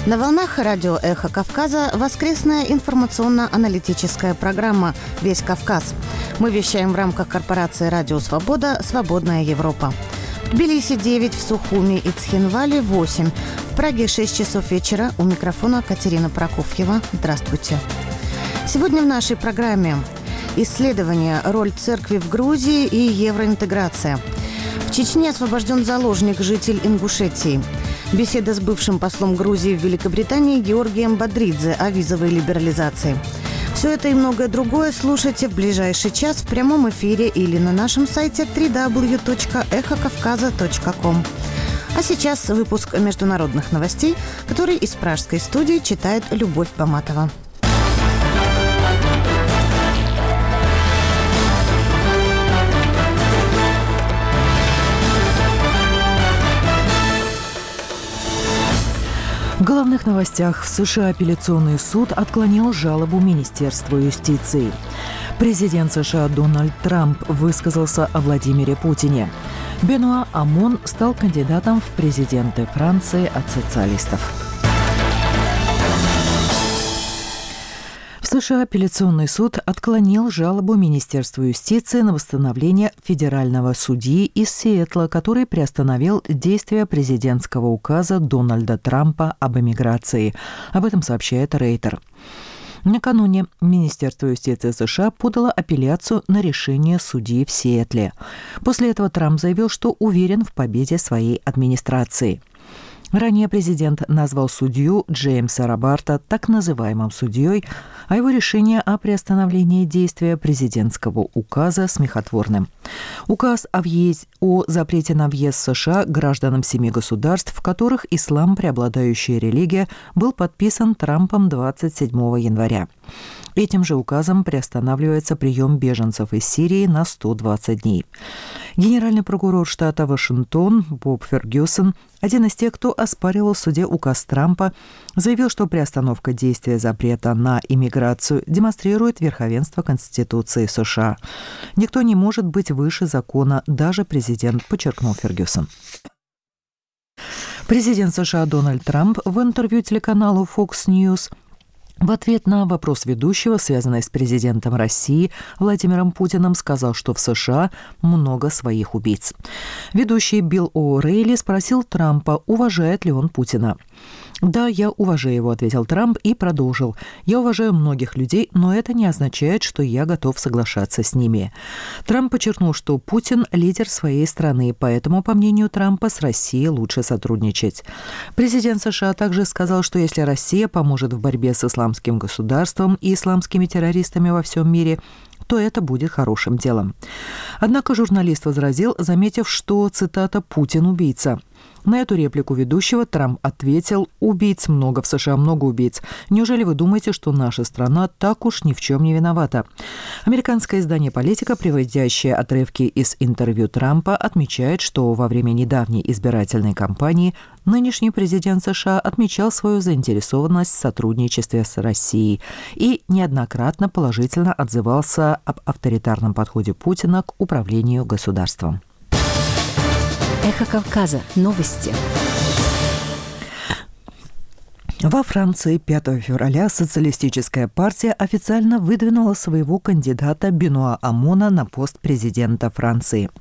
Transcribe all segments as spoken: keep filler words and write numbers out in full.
На волнах радио «Эхо Кавказа» воскресная информационно-аналитическая программа «Весь Кавказ». Мы вещаем в рамках корпорации «Радио Свобода. Свободная Европа». В Тбилиси девять, в Сухуми и Цхинвале восемь. В Праге шесть часов вечера. У микрофона Катерина Прокофьева. Здравствуйте. Сегодня в нашей программе исследование «Роль церкви в Грузии и евроинтеграция». В Чечне освобожден заложник, житель Ингушетии. Беседа с бывшим послом Грузии в Великобритании Георгием Бодридзе о визовой либерализации. Все это и многое другое слушайте в ближайший час в прямом эфире или на нашем сайте дабл ю дабл ю дабл ю точка эхо кавказа точка ком. А сейчас выпуск международных новостей, который из пражской студии читает Любовь Баматова. В главных новостях: в США апелляционный суд отклонил жалобу Министерства юстиции. Президент США Дональд Трамп высказался о Владимире Путине. Бенуа Амон стал кандидатом в президенты Франции от социалистов. В США апелляционный суд отклонил жалобу Министерства юстиции на восстановление федерального судьи из Сиэтла, который приостановил действие президентского указа Дональда Трампа об эмиграции. Об этом сообщает Рейтер. Накануне Министерство юстиции США подало апелляцию на решение судьи в Сиэтле. После этого Трамп заявил, что уверен в победе своей администрации. Ранее президент назвал судью Джеймса Робарта так называемым судьей, а его решение о приостановлении действия президентского указа смехотворным. Указ о, въезд... о запрете на въезд в США гражданам семи государств, в которых ислам – преобладающая религия, был подписан Трампом двадцать седьмого января. Этим же указом приостанавливается прием беженцев из Сирии на сто двадцать дней. Генеральный прокурор штата Вашингтон Боб Фергюсон, один из тех, кто оспаривал в суде указ Трампа, заявил, что приостановка действия запрета на иммиграцию демонстрирует верховенство Конституции США. Никто не может быть выше закона, даже президент, подчеркнул Фергюсон. Президент США Дональд Трамп в интервью телеканалу Fox News в ответ на вопрос ведущего, связанный с президентом России Владимиром Путиным, сказал, что в США много своих убийц. Ведущий Билл О'Рейли спросил Трампа, уважает ли он Путина. «Да, я уважаю его», — ответил Трамп и продолжил. «Я уважаю многих людей, но это не означает, что я готов соглашаться с ними». Трамп подчеркнул, что Путин — лидер своей страны, поэтому, по мнению Трампа, с Россией лучше сотрудничать. Президент США также сказал, что если Россия поможет в борьбе с исламским государством и исламскими террористами во всем мире, то это будет хорошим делом. Однако журналист возразил, заметив, что, цитата, «Путин убийца». На эту реплику ведущего Трамп ответил: «Убийц много в США, много убийц. Неужели вы думаете, что наша страна так уж ни в чем не виновата?» Американское издание «Политика», приводящее отрывки из интервью Трампа, отмечает, что во время недавней избирательной кампании нынешний президент США отмечал свою заинтересованность в сотрудничестве с Россией и неоднократно положительно отзывался об авторитарном подходе Путина к управлению государством. Эхо Кавказа. Новости. Во Франции пятого февраля социалистическая партия официально выдвинула своего кандидата Бенуа Амона на пост президента Франции.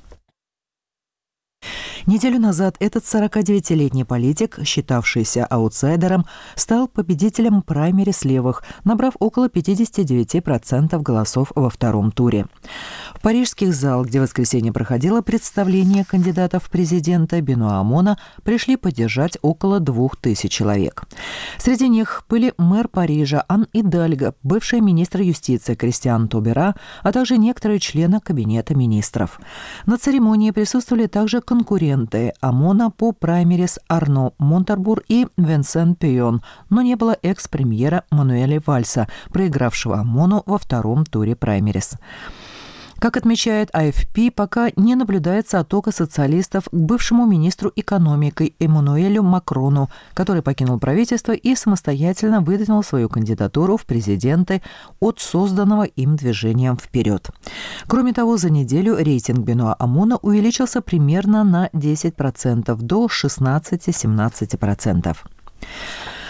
Неделю назад этот сорокадевятилетний политик, считавшийся аутсайдером, стал победителем праймериз левых, набрав около пятьдесят девять процентов голосов во втором туре. В парижский зал, где в воскресенье проходило представление кандидатов в президента Бенуа Амона, пришли поддержать около двух тысяч человек. Среди них были мэр Парижа Ан Идальго, бывший министр юстиции Кристиан Тобера, а также некоторые члены кабинета министров. На церемонии присутствовали также конкуренты Амона по праймериз Арно Монтарбур и Винсент Пион, но не было экс-премьера Мануэля Вальса, проигравшего Амону во втором туре праймериз. Как отмечает А Эф Пи, пока не наблюдается оттока социалистов к бывшему министру экономики Эммануэлю Макрону, который покинул правительство и самостоятельно выдвинул свою кандидатуру в президенты от созданного им движением «Вперед». Кроме того, за неделю рейтинг Бенуа Амона увеличился примерно на десять процентов до шестнадцать-семнадцать процентов.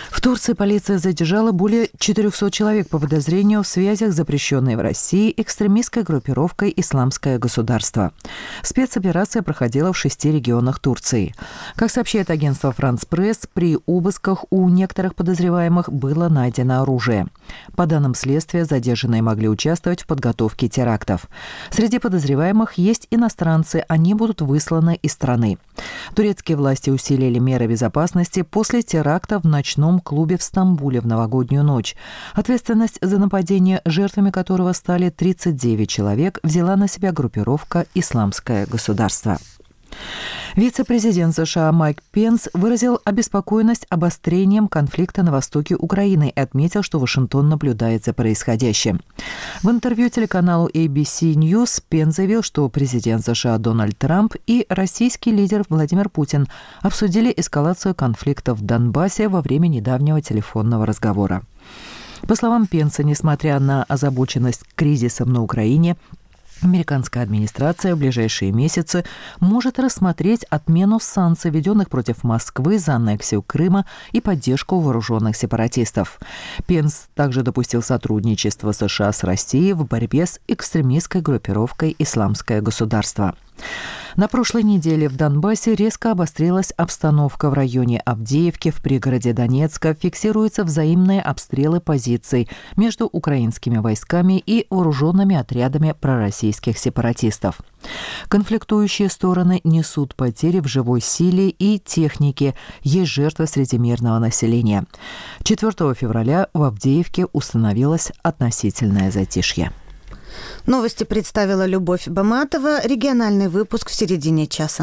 В Турции полиция задержала более четырехсот человек по подозрению в связях с запрещенной в России экстремистской группировкой «Исламское государство». Спецоперация проходила в шести регионах Турции. Как сообщает агентство «Франс Пресс», при обысках у некоторых подозреваемых было найдено оружие. По данным следствия, задержанные могли участвовать в подготовке терактов. Среди подозреваемых есть иностранцы, они будут высланы из страны. Турецкие власти усилили меры безопасности после теракта в ночном клубе в Стамбуле в новогоднюю ночь. Ответственность за нападение, жертвами которого стали тридцать девять человек, взяла на себя группировка «Исламское государство». Вице-президент США Майк Пенс выразил обеспокоенность обострением конфликта на востоке Украины и отметил, что Вашингтон наблюдает за происходящим. В интервью телеканалу эй би си News Пенс заявил, что президент США Дональд Трамп и российский лидер Владимир Путин обсудили эскалацию конфликта в Донбассе во время недавнего телефонного разговора. По словам Пенса, несмотря на озабоченность кризисом на Украине, американская администрация в ближайшие месяцы может рассмотреть отмену санкций, введенных против Москвы за аннексию Крыма и поддержку вооруженных сепаратистов. Пенс также допустил сотрудничество США с Россией в борьбе с экстремистской группировкой «Исламское государство». На прошлой неделе в Донбассе резко обострилась обстановка в районе Авдеевки в пригороде Донецка. Фиксируются взаимные обстрелы позиций между украинскими войсками и вооруженными отрядами пророссийских сепаратистов. Конфликтующие стороны несут потери в живой силе и технике. Есть жертвы среди мирного населения. четвёртого февраля в Авдеевке установилось относительное затишье. Новости представила Любовь Баматова. Региональный выпуск в середине часа.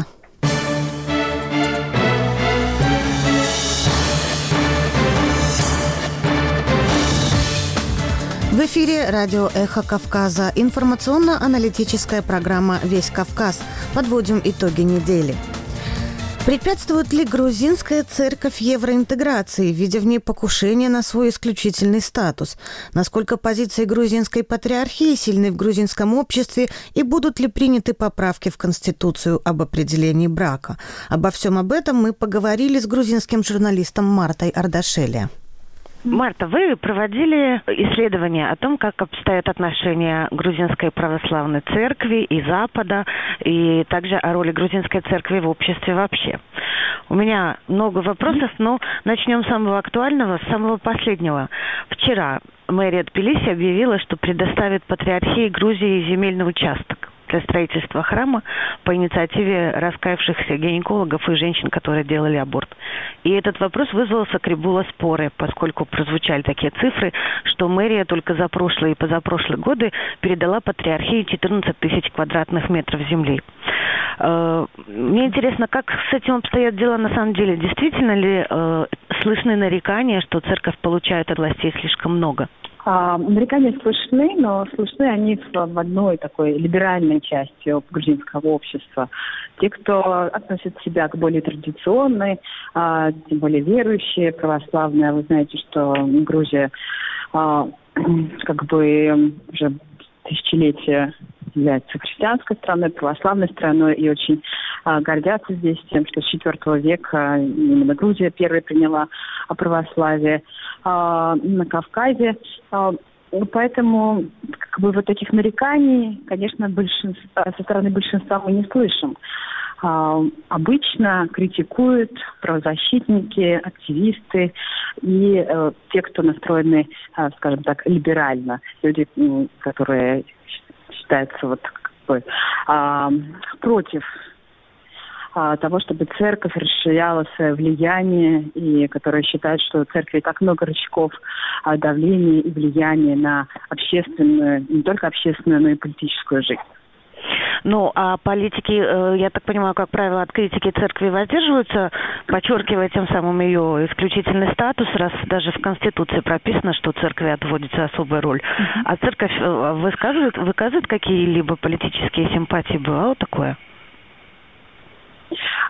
В эфире радио «Эхо Кавказа». Информационно-аналитическая программа «Весь Кавказ». Подводим итоги недели. Препятствует ли грузинская церковь евроинтеграции, видя в ней покушение на свой исключительный статус? Насколько позиции грузинской патриархии сильны в грузинском обществе и будут ли приняты поправки в Конституцию об определении брака? Обо всем об этом мы поговорили с грузинским журналистом Мартой Ардашели. Марта, вы проводили исследование о том, как обстоят отношения грузинской православной церкви и Запада, и также о роли грузинской церкви в обществе вообще. У меня много вопросов, но начнем с самого актуального, с самого последнего. Вчера мэрия Тбилиси объявила, что предоставит патриархии Грузии земельный участок для строительства храма по инициативе раскаявшихся гинекологов и женщин, которые делали аборт. И этот вопрос вызвал сакрибула споры, поскольку прозвучали такие цифры, что мэрия только за прошлые и позапрошлые годы передала патриархии четырнадцать тысяч квадратных метров земли. Мне интересно, как с этим обстоят дела на самом деле? Действительно ли э, слышны нарекания, что церковь получает от властей слишком много? А, нарекания слышны, но слышны они в, в одной такой либеральной части грузинского общества. Те, кто относит себя к более традиционной, а, тем более верующие, православные. Вы знаете, что Грузия а, как бы уже тысячелетия является христианской страной, православной страной, и очень а, гордятся здесь тем, что с четвёртого века именно Грузия первой приняла православие а, на Кавказе. А, поэтому как бы вот таких нареканий, конечно, большинство, со стороны большинства мы не слышим. А, обычно критикуют правозащитники, активисты и э, те, кто настроены, э, скажем так, либерально. Люди, э, которые считаются вот как бы э, против э, того, чтобы церковь расширяла свое влияние, и которые считают, что у церкви так много рычагов э, давления и влияния на общественную, не только общественную, но и политическую жизнь. Ну, а политики, я так понимаю, как правило, от критики церкви воздерживаются, подчеркивая тем самым ее исключительный статус, раз даже в Конституции прописано, что церкви отводится особая роль. Uh-huh. А церковь высказывает, выказывает какие-либо политические симпатии? Бывало такое?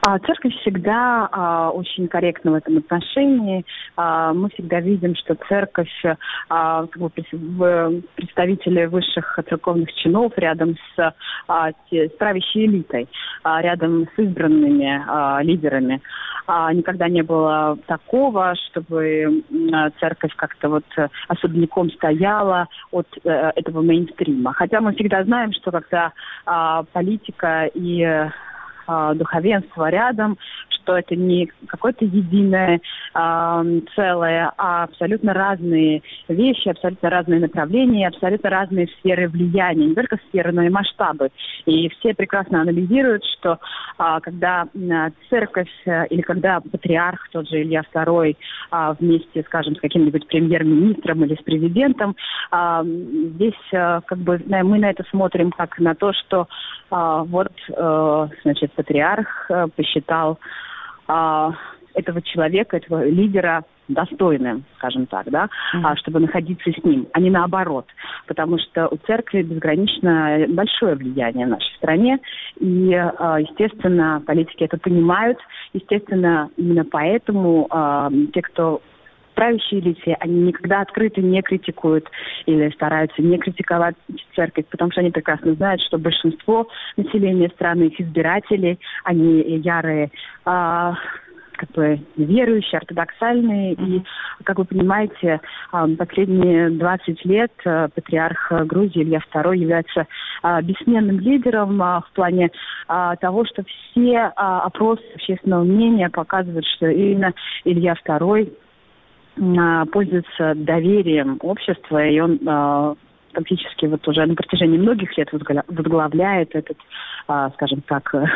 А церковь всегда а, очень корректна в этом отношении. А, мы всегда видим, что церковь, а, как бы, представители высших церковных чинов рядом с, а, с правящей элитой, а, рядом с избранными а, лидерами. А, никогда не было такого, чтобы а, церковь как-то вот особняком стояла от а, этого мейнстрима. Хотя мы всегда знаем, что когда а, политика и духовенство рядом, что это не какое-то единое э, целое, а абсолютно разные вещи, абсолютно разные направления, абсолютно разные сферы влияния, не только сферы, но и масштабы. И все прекрасно анализируют, что э, когда э, церковь э, или когда патриарх, тот же Илья второй, э, вместе, скажем, с каким-нибудь премьер-министром или с президентом, э, здесь э, как бы мы на это смотрим как на то, что э, вот, э, значит, патриарх э, посчитал э, этого человека, этого лидера достойным, скажем так, да, mm-hmm. чтобы находиться с ним, а не наоборот. Потому что у церкви безгранично большое влияние в нашей стране, и, естественно, политики это понимают. Естественно, именно поэтому э, те, кто правящие элите, они никогда открыто не критикуют или стараются не критиковать церковь, потому что они прекрасно знают, что большинство населения страны, их избиратели, они ярые, а, как бы верующие, ортодоксальные. Mm-hmm. И, как вы понимаете, последние двадцать лет патриарх Грузии Илья второй является бессменным лидером в плане того, что все опросы общественного мнения показывают, что именно Илья второй пользуется доверием общества, и он э, фактически вот уже на протяжении многих лет возглавляет этот, э, скажем так, э,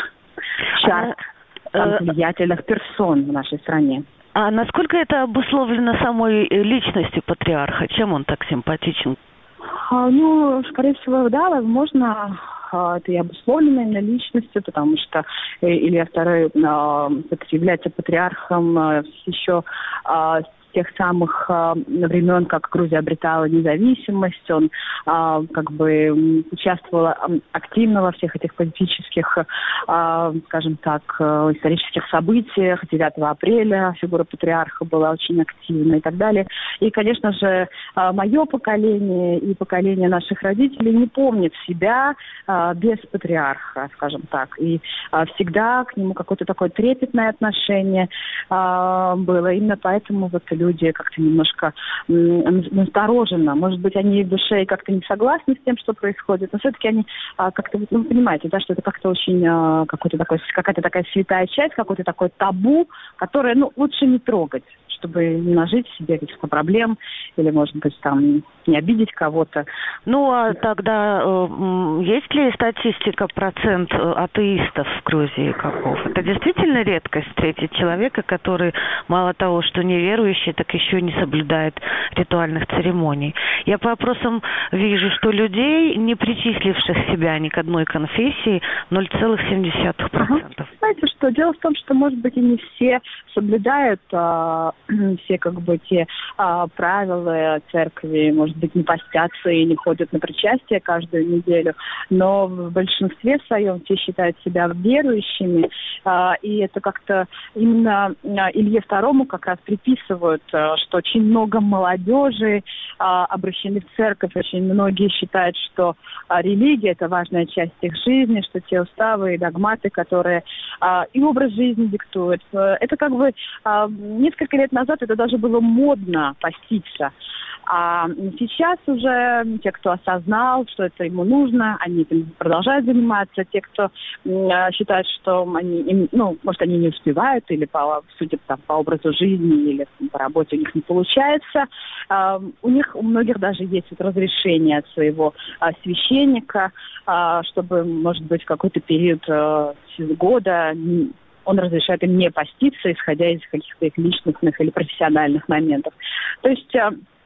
чарт а, влиятельных персон в нашей стране. А насколько это обусловлено самой личностью патриарха? Чем он так симпатичен? А, ну, скорее всего, да, возможно, это и обусловлено именно личностью, потому что Илья второй э, является патриархом э, еще э, тех самых э, времен, как Грузия обретала независимость. Он э, как бы участвовал э, активно во всех этих политических, э, скажем так, э, исторических событиях. девятого апреля фигура патриарха была очень активна и так далее. И, конечно же, э, мое поколение и поколение наших родителей не помнит себя э, без патриарха, скажем так. И э, всегда к нему какое-то такое трепетное отношение э, было. Именно поэтому вот люди как-то немножко м, настороженно. Может быть, они в душе как-то не согласны с тем, что происходит, но все-таки они а, как-то, ну, понимаете, да, что это как-то очень а, какой-то такой, какая-то такая святая часть, какой-то такой табу, которое, ну, лучше не трогать, чтобы не нажить себе каких-то проблем или, может быть, там, не обидеть кого-то. Ну, а тогда э, есть ли статистика процент атеистов в Грузии каков? Это действительно редкость встретить человека, который мало того, что неверующий, так еще не соблюдает ритуальных церемоний. Я по опросам вижу, что людей, не причисливших себя ни к одной конфессии, ноль целых семь десятых процента. Ага. Знаете что, дело в том, что, может быть, и не все соблюдают а, все как бы те а, правила церкви, может быть, не постятся и не ходят на причастие каждую неделю, но в большинстве своем все считают себя верующими, а, и это как-то именно Илье второму как раз приписывают, а, что очень много молодежи а, обращены в церковь, очень многие считают, что а, религия – это важная часть их жизни, что те уставы и догматы, которые а, и образ жизни диктуют. Это как бы а, несколько лет назад это даже было модно поститься. А сейчас уже те, кто осознал, что это ему нужно, они этим продолжают заниматься. Те, кто э, считают, что они, им, ну, может, они не успевают, или по, судя там, по образу жизни, или по работе у них не получается, э, у них, у многих даже есть вот разрешение от своего э, священника, э, чтобы, может быть, в какой-то период э, года он разрешает им не поститься, исходя из каких-то их личностных или профессиональных моментов. То есть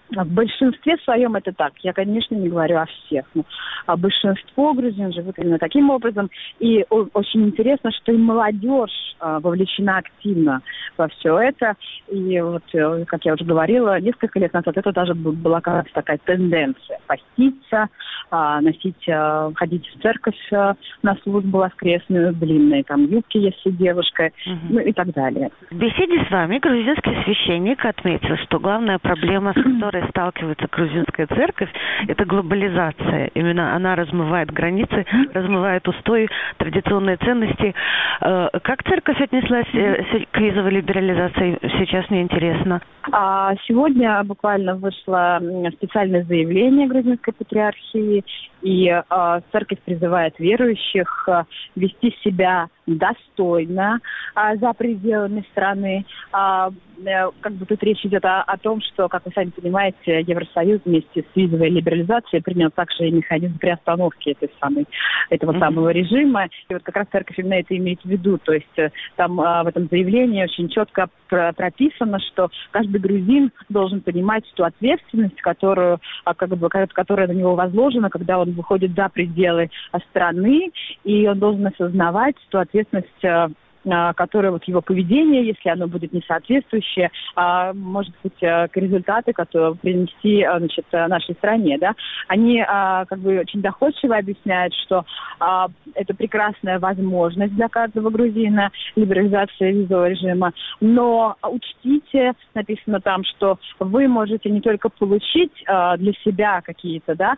В большинстве своем это так. Я, конечно, не говорю о всех. Но а большинство грузин живут именно таким образом. И о- очень интересно, что и молодежь а, вовлечена активно во все это. И вот, как я уже говорила, несколько лет назад это даже была как раз такая тенденция. Поститься, а, носить, а, ходить в церковь а, на службу воскресную, длинные там юбки, если девушка, угу. ну и так далее. В беседе с вами грузинский священник отметил, что главная проблема, с которой сталкивается грузинская церковь, это глобализация. Именно она размывает границы, размывает устои, традиционные ценности. Как церковь отнеслась к визовой либерализации, сейчас мне интересно. Сегодня буквально вышло специальное заявление грузинской патриархии, и церковь призывает верующих вести себя достойно а, за пределами страны. А, как бы тут речь идет о, о том, что, как вы сами понимаете, Евросоюз вместе с визовой либерализацией принял также и механизм приостановки этой самой, этого mm-hmm. самого режима. И вот как раз церковь именно это имеет в виду. То есть там а, в этом заявлении очень четко про- прописано, что каждый грузин должен понимать ту ответственность, которую, а, как бы, которая на него возложена, когда он выходит за пределы страны, и он должен осознавать ту ответственность, ответственность, которая вот его поведение, если оно будет несоответствующее, может быть, к результату, которые принести, значит, нашей стране, да, они как бы очень доходчиво объясняют, что это прекрасная возможность для каждого грузина, либерализация визового режима, но учтите, написано там, что вы можете не только получить для себя какие-то, да,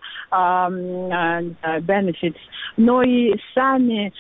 benefits, но и сами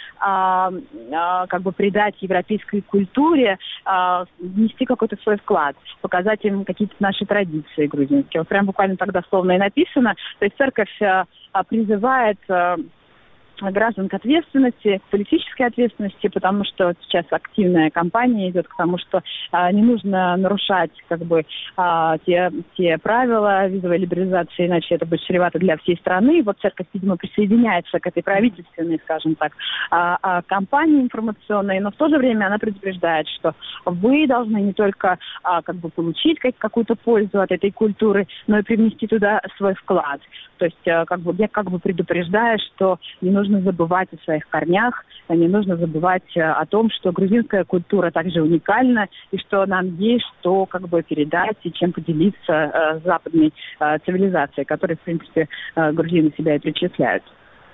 как бы придать европейской культуре, э, внести какой-то свой вклад, показать им какие-то наши традиции грузинские. Вот прям буквально так дословно и написано. То есть церковь э, призывает э, граждан к ответственности, к политической ответственности, потому что сейчас активная кампания идет к тому, что а, не нужно нарушать как бы а, те, те правила визовой либерализации, иначе это будет чревато для всей страны. И вот церковь, видимо, присоединяется к этой правительственной, скажем так, а, а, кампании информационной, но в то же время она предупреждает, что вы должны не только а, как бы получить как, какую-то пользу от этой культуры, но и привнести туда свой вклад. То есть а, как бы, я как бы предупреждаю, что не нужно забывать о своих корнях, не нужно забывать о том, что грузинская культура также уникальна, и что нам есть что как бы передать и чем поделиться э, западной э, цивилизацией, которой, в принципе, э, грузины себя и причисляют.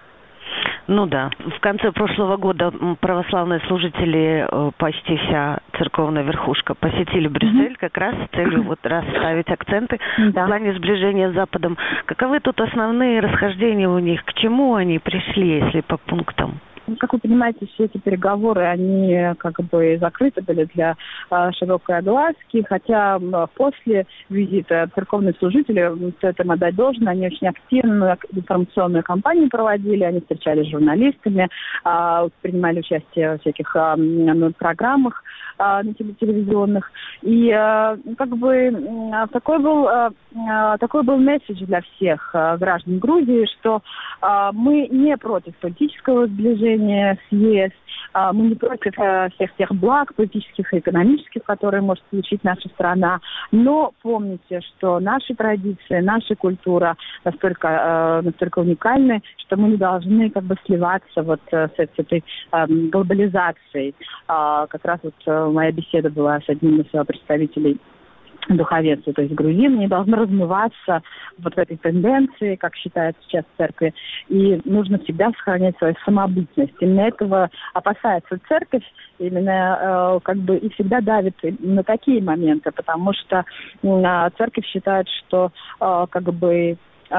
Ну да. В конце прошлого года православные служители э, почти вся церковная верхушка посетили Брюссель mm-hmm. как раз с целью вот расставить акценты да. в плане сближения с Западом. Каковы тут основные расхождения у них? К чему они пришли, если по пунктам? Как вы понимаете, все эти переговоры, они как бы закрыты были для э, широкой огласки, хотя э, после визита церковные служители, стоит им отдать должное, они очень активную информационную кампанию проводили, они встречались с журналистами, э, принимали участие в всяких э, программах э, телевизионных. И э, как бы э, такой был, э, такой был месседж для всех э, граждан Грузии, что э, мы не против политического сближения с ЕС. Мы не против всех тех благ политических и экономических, которые может получить наша страна. Но помните, что наши традиции, наша культура настолько, настолько уникальны, что мы не должны как бы сливаться вот с этой глобализацией. Как раз вот моя беседа была с одним из представителей духовенства, то есть грузин, не должно размываться вот в этой тенденции, как считает сейчас церковь, и нужно всегда сохранять свою самобытность. Именно этого опасается церковь, именно э, как бы и всегда давит на такие моменты, потому что э, церковь считает, что э, как бы э,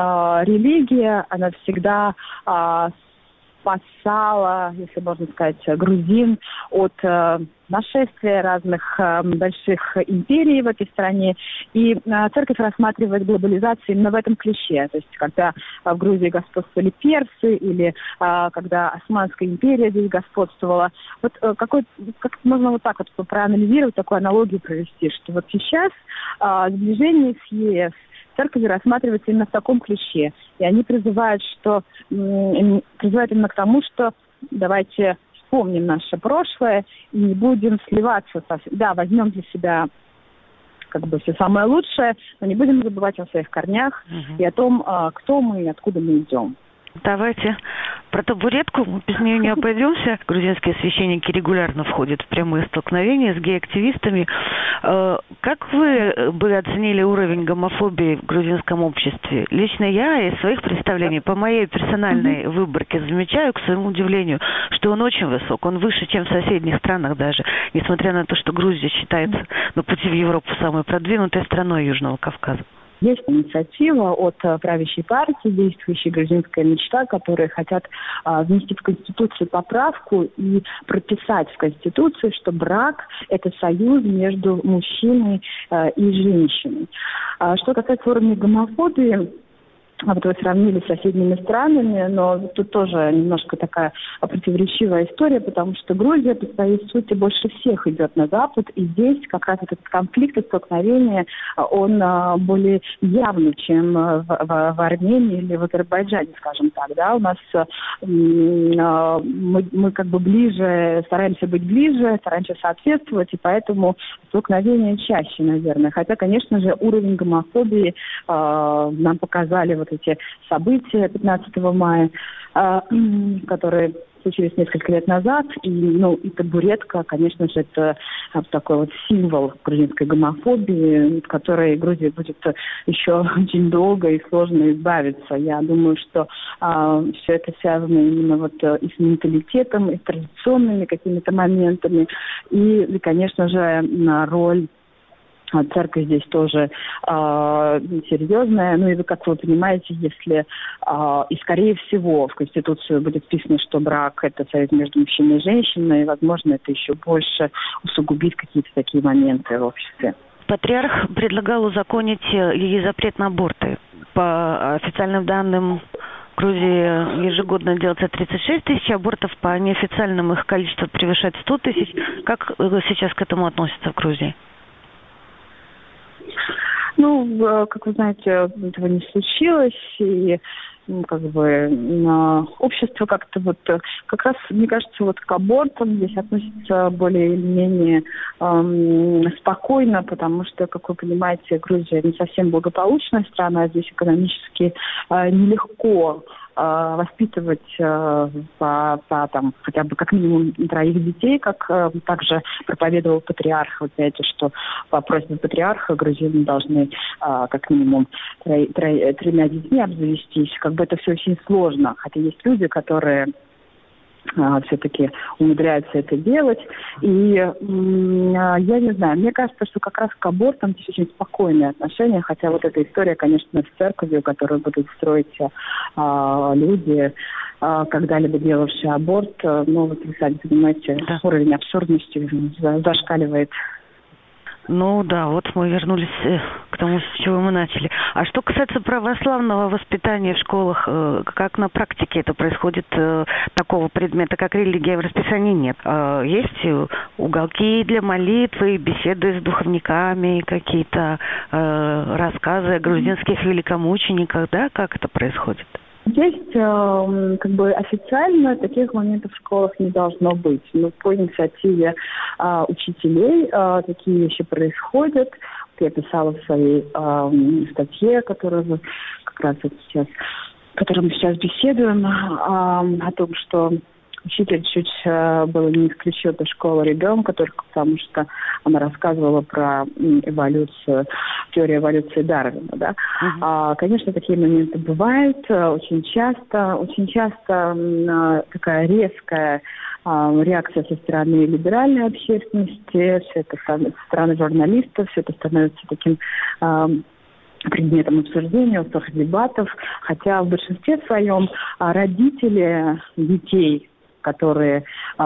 религия, она всегда э, спасала, если можно сказать, грузин от э, нашествия разных э, больших империй в этой стране. И э, церковь рассматривает глобализацию именно в этом ключе. То есть, когда э, в Грузии господствовали персы или э, когда Османская империя здесь господствовала. Вот э, какой, как можно вот так вот проанализировать, такую аналогию провести, что вот сейчас э, сближение с ЕС церковь рассматривается именно в таком ключе. И они призывают, что, м- призывают именно к тому, что давайте вспомним наше прошлое и не будем сливаться. Со... Да, возьмем для себя как бы все самое лучшее, но не будем забывать о своих корнях угу. и о том, кто мы и откуда мы идем. Давайте про табуретку, без нее не обойдемся. Грузинские священники регулярно входят в прямые столкновения с гей-активистами. Как вы бы оценили уровень гомофобии в грузинском обществе? Лично я из своих представлений, по моей персональной mm-hmm. выборке, замечаю, к своему удивлению, что он очень высок. Он выше, чем в соседних странах даже. Несмотря на то, что Грузия считается на пути в Европу самой продвинутой страной Южного Кавказа. Есть инициатива от правящей партии, действующей «Грузинская мечта», которые хотят а, внести в Конституцию поправку и прописать в Конституции, что брак – это союз между мужчиной а, и женщиной. А, что касается уровня гомофобии, а вот вы сравнили с соседними странами, но тут тоже немножко такая противоречивая история, потому что Грузия по своей сути больше всех идет на Запад, и здесь как раз этот конфликт и столкновение, он более явный, чем в, в, в Армении или в Азербайджане, скажем так. Да? У нас мы, мы как бы ближе, стараемся быть ближе, стараемся соответствовать, и поэтому столкновения чаще, наверное. Хотя, конечно же, уровень гомофобии э, нам показали вот эти события пятнадцатого мая, э, которые случились несколько лет назад. И, ну, и табуретка, конечно же, это такой вот символ грузинской гомофобии, от которой Грузия будет еще очень долго и сложно избавиться. Я думаю, что э, все это связано именно вот и с менталитетом, и с традиционными какими-то моментами. И, и конечно же, на роль церковь здесь тоже э, серьезная. Ну и, как вы понимаете, если э, и, скорее всего, в Конституцию будет вписано, что брак – это союз между мужчиной и женщиной, и, возможно, это еще больше усугубит какие-то такие моменты в обществе. Патриарх предлагал узаконить ей запрет на аборты. По официальным данным, в Грузии ежегодно делается тридцать шесть тысяч абортов, по неофициальным их количество превышает сто тысяч. Как сейчас к этому относятся в Грузии? Ну, как вы знаете, этого не случилось, и как бы общество как-то вот, как раз, мне кажется, вот к абортам здесь относится более или менее эм, спокойно, потому что, как вы понимаете, Грузия не совсем благополучная страна, здесь экономически э, нелегко э, воспитывать э, по, по там, хотя бы как минимум троих детей, как э, также проповедовал патриарх. Вы знаете, что по просьбе патриарха грузины должны э, как минимум тро, тро, тремя детьми обзавестись. Как бы это все очень сложно, хотя есть люди, которые а, все-таки умудряются это делать. И м- я не знаю, мне кажется, что как раз к абортам здесь очень спокойные отношения, хотя вот эта история, конечно, с церковью, которую будут строить а, люди, а, когда-либо делавшие аборт, а, ну, вот вы сами понимаете, да. Уровень абсурдности зашкаливает. Ну да, вот мы вернулись к тому, с чего мы начали. А что касается православного воспитания в школах, как на практике это происходит? Такого предмета, как религия, в расписании нет. Есть уголки для молитвы, беседы с духовниками, какие-то рассказы о грузинских великомучениках, да? Как это происходит? Есть, э, как бы официально таких моментов в школах не должно быть. Но по инициативе э, учителей э, такие вещи происходят. Я писала в своей э, статье, которую мы как раз вот сейчас, о которой мы сейчас беседуем, э, о том, что учитель чуть э, было не исключил из школы ребенка, только потому что она рассказывала про эволюцию, теорию эволюции Дарвина. Да? Uh-huh. А, конечно, такие моменты бывают э, очень часто. Очень часто э, такая резкая э, реакция со стороны либеральной общественности, все это со стороны журналистов, все это становится таким э, предметом обсуждения, острых дебатов. Хотя в большинстве своем родители детей, которые э,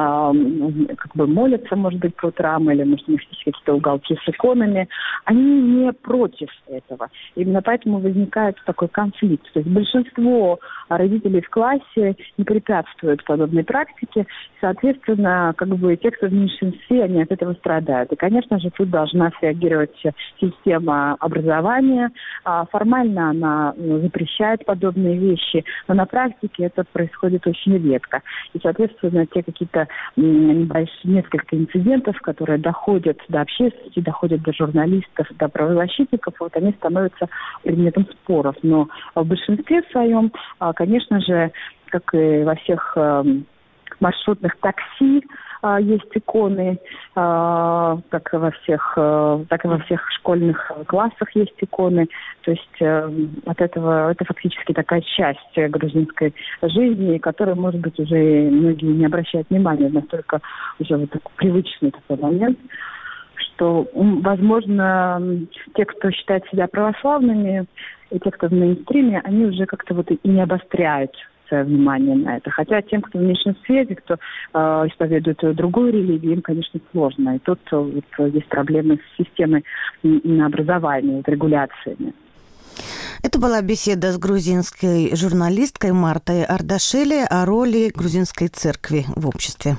как бы молятся, может быть, по утрам, или, может, у них есть какие-то уголки с иконами, они не против этого. Именно поэтому возникает такой конфликт. То есть большинство родителей в классе не препятствуют подобной практике, соответственно, как бы те, кто в меньшинстве, они от этого страдают. И, конечно же, тут должна среагировать система образования. Формально она запрещает подобные вещи, но на практике это происходит очень редко. И, соответственно, естественно, те какие-то небольшие, несколько инцидентов, которые доходят до общественности, доходят до журналистов, до правозащитников, вот они становятся предметом споров. Но в большинстве своем, конечно же, как и во всех маршрутных такси есть иконы, как и во всех, так и во всех школьных классах есть иконы. То есть от этого это фактически такая часть грузинской жизни, которой, может быть, уже многие не обращают внимания, настолько уже вот такой привычный такой момент, что, возможно, те, кто считает себя православными, и те, кто в мейнстриме, они уже как-то вот и не обостряют внимание на это. Хотя тем, кто в меньшинстве, те, кто э, исповедует другую религию, им, конечно, сложно. И тут вот, есть проблемы с системой образования, вот, регуляциями. Это была беседа с грузинской журналисткой Мартой Ардашели о роли грузинской церкви в обществе.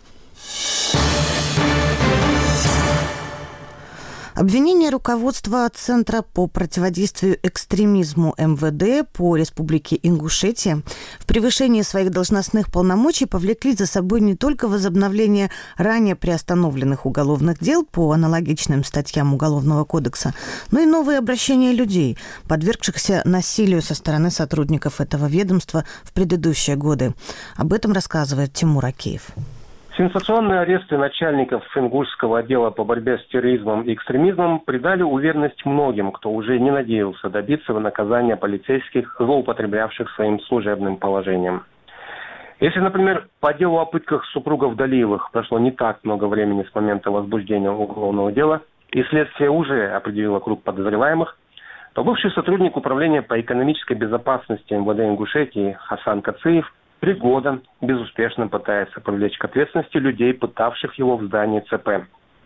Обвинение руководства Центра по противодействию экстремизму эм вэ дэ по Республике Ингушетия в превышении своих должностных полномочий повлекли за собой не только возобновление ранее приостановленных уголовных дел по аналогичным статьям Уголовного кодекса, но и новые обращения людей, подвергшихся насилию со стороны сотрудников этого ведомства в предыдущие годы. Об этом рассказывает Тимур Акеев. Сенсационные аресты начальников ингушского отдела по борьбе с терроризмом и экстремизмом придали уверенность многим, кто уже не надеялся добиться наказания полицейских, злоупотреблявших своим служебным положением. Если, например, по делу о пытках супругов Далиевых прошло не так много времени с момента возбуждения уголовного дела, и следствие уже определило круг подозреваемых, то бывший сотрудник управления по экономической безопасности эм вэ дэ Ингушетии Хасан Кациев три года безуспешно пытается привлечь к ответственности людей, пытавших его в здании цэ пэ.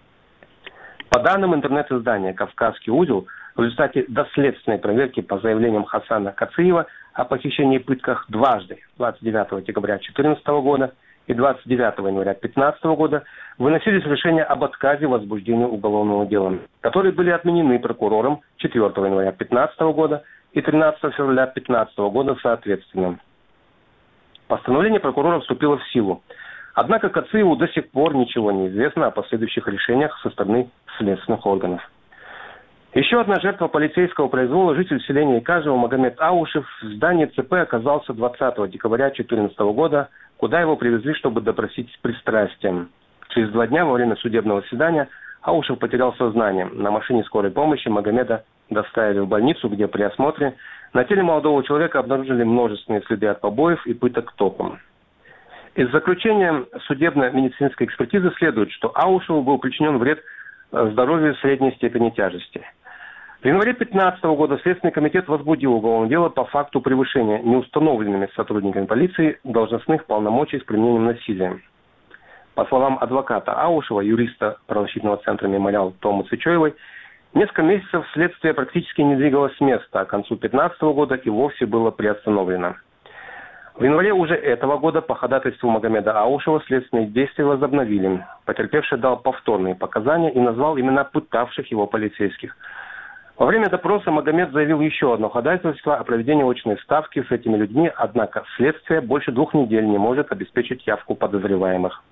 По данным интернет-издания «Кавказский узел», в результате доследственной проверки по заявлениям Хасана Кациева о похищении и пытках дважды, двадцать девятого декабря две тысячи четырнадцатого года и двадцать девятого января две тысячи пятнадцатого года, выносились решения об отказе возбуждения уголовного дела, которые были отменены прокурором четвёртого января две тысячи пятнадцатого года и тринадцатого февраля две тысячи пятнадцатого года соответственно. Постановление прокурора вступило в силу. Однако Кациеву до сих пор ничего не известно о последующих решениях со стороны следственных органов. Еще одна жертва полицейского произвола, житель селения Икажево Магомед Аушев, в здании цэ пэ оказался двадцатого декабря две тысячи четырнадцатого года, куда его привезли, чтобы допросить с пристрастием. Через два дня во время судебного заседания Аушев потерял сознание. На машине скорой помощи Магомеда доставили в больницу, где при осмотре на теле молодого человека обнаружили множественные следы от побоев и пыток током. Из заключения судебно-медицинской экспертизы следует, что Аушеву был причинен вред здоровью средней степени тяжести. В январе две тысячи пятнадцатого года Следственный комитет возбудил уголовное дело по факту превышения неустановленными сотрудниками полиции должностных полномочий с применением насилия. По словам адвоката Аушева, юриста правозащитного центра «Мемориал» Томы Цичоевой, несколько месяцев следствие практически не двигалось с места, а к концу две тысячи пятнадцатого года и вовсе было приостановлено. В январе уже этого года по ходатайству Магомеда Аушева следственные действия возобновили. Потерпевший дал повторные показания и назвал имена пытавших его полицейских. Во время допроса Магомед заявил еще одно ходатайство о проведении очной ставки с этими людьми, однако следствие больше двух недель не может обеспечить явку подозреваемых.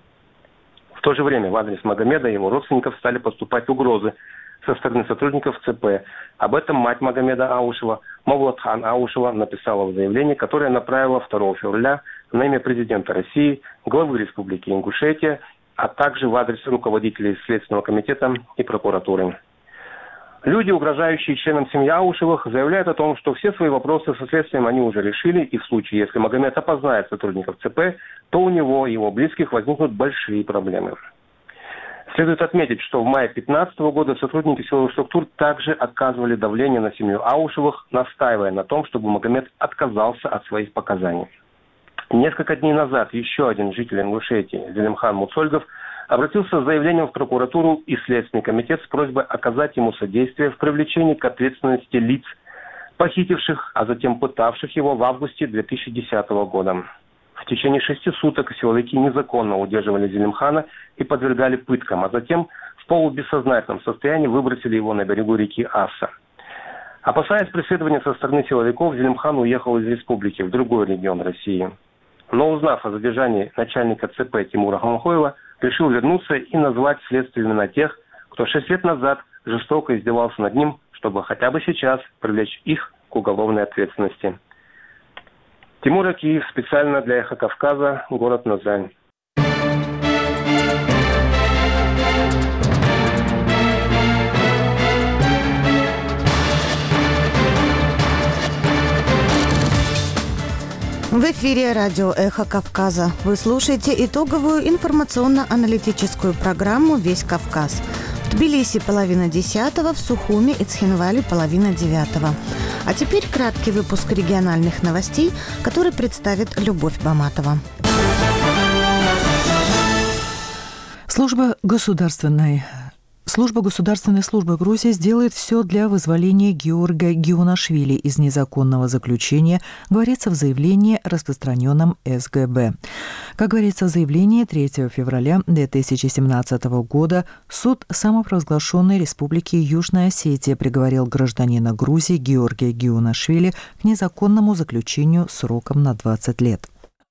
В то же время в адрес Магомеда и его родственников стали поступать угрозы со стороны сотрудников цэ пэ. Об этом мать Магомеда Аушева, Мовлатхан Аушева, написала в заявлении, которое направила второго февраля на имя президента России, главы Республики Ингушетия, а также в адрес руководителей Следственного комитета и прокуратуры. Люди, угрожающие членам семьи Аушевых, заявляют о том, что все свои вопросы со следствием они уже решили, и в случае, если Магомед опознает сотрудников цэ пэ, то у него и его близких возникнут большие проблемы. Следует отметить, что в мае две тысячи пятнадцатого года сотрудники силовых структур также оказывали давление на семью Аушевых, настаивая на том, чтобы Магомед отказался от своих показаний. Несколько дней назад еще один житель Ингушетии, Зелимхан Муцольгов, обратился с заявлением в прокуратуру и Следственный комитет с просьбой оказать ему содействие в привлечении к ответственности лиц, похитивших, а затем пытавших его в августе две тысячи десятого года. В течение шести суток силовики незаконно удерживали Зелимхана и подвергали пыткам, а затем в полубессознательном состоянии выбросили его на берегу реки Аса. Опасаясь преследования со стороны силовиков, Зелимхан уехал из республики в другой регион России. но, узнав о задержании начальника ЦП Тимура Хамахоева, решил вернуться и назвать следствием именно тех, кто шесть лет назад жестоко издевался над ним, чтобы хотя бы сейчас привлечь их к уголовной ответственности. Тимур Акиев, специально для «Эхо Кавказа», город Назань. В эфире радио «Эхо Кавказа». Вы слушаете итоговую информационно-аналитическую программу «Весь Кавказ». В Тбилиси половина десятого, в Сухуми и Цхинвале половина девятого. А теперь краткий выпуск региональных новостей, который представит Любовь Баматова. Служба государственной Служба государственной службы Грузии сделает все для вызволения Георга Гиунашвили из незаконного заключения, говорится в заявлении, распространенном эс гэ бэ. Как говорится в заявлении, третьего февраля две тысячи семнадцатого года суд самопровозглашенной Республики Южная Осетия приговорил гражданина Грузии Георгия Гиунашвили к незаконному заключению сроком на двадцать лет.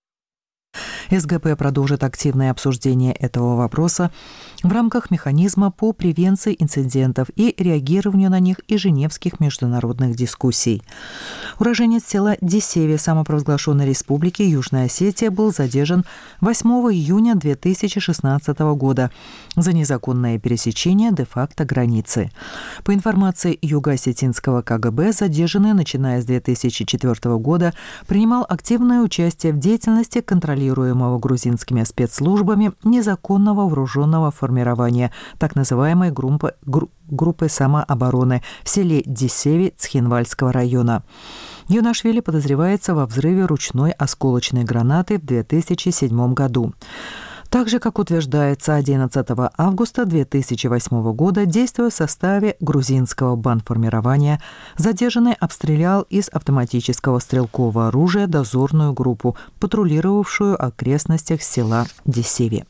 эс гэ бэ продолжит активное обсуждение этого вопроса в рамках механизма по превенции инцидентов и реагированию на них и женевских международных дискуссий. Уроженец села Десеви самопровозглашенной Республики Южная Осетия был задержан восьмого июня две тысячи шестнадцатого года за незаконное пересечение де-факто границы. По информации Юго-Осетинского ка гэ бэ, задержанный, начиная с две тысячи четвёртого года, принимал активное участие в деятельности контролируемого грузинскими спецслужбами незаконного вооруженного формирования, так называемой группы, группы самообороны в селе Десеви Цхинвальского района. Гиунашвили подозревается во взрыве ручной осколочной гранаты в две тысячи седьмом году. Также, как утверждается, одиннадцатого августа две тысячи восьмого года, действуя в составе грузинского бандформирования, задержанный обстрелял из автоматического стрелкового оружия дозорную группу, патрулировавшую в окрестностях села Десеви.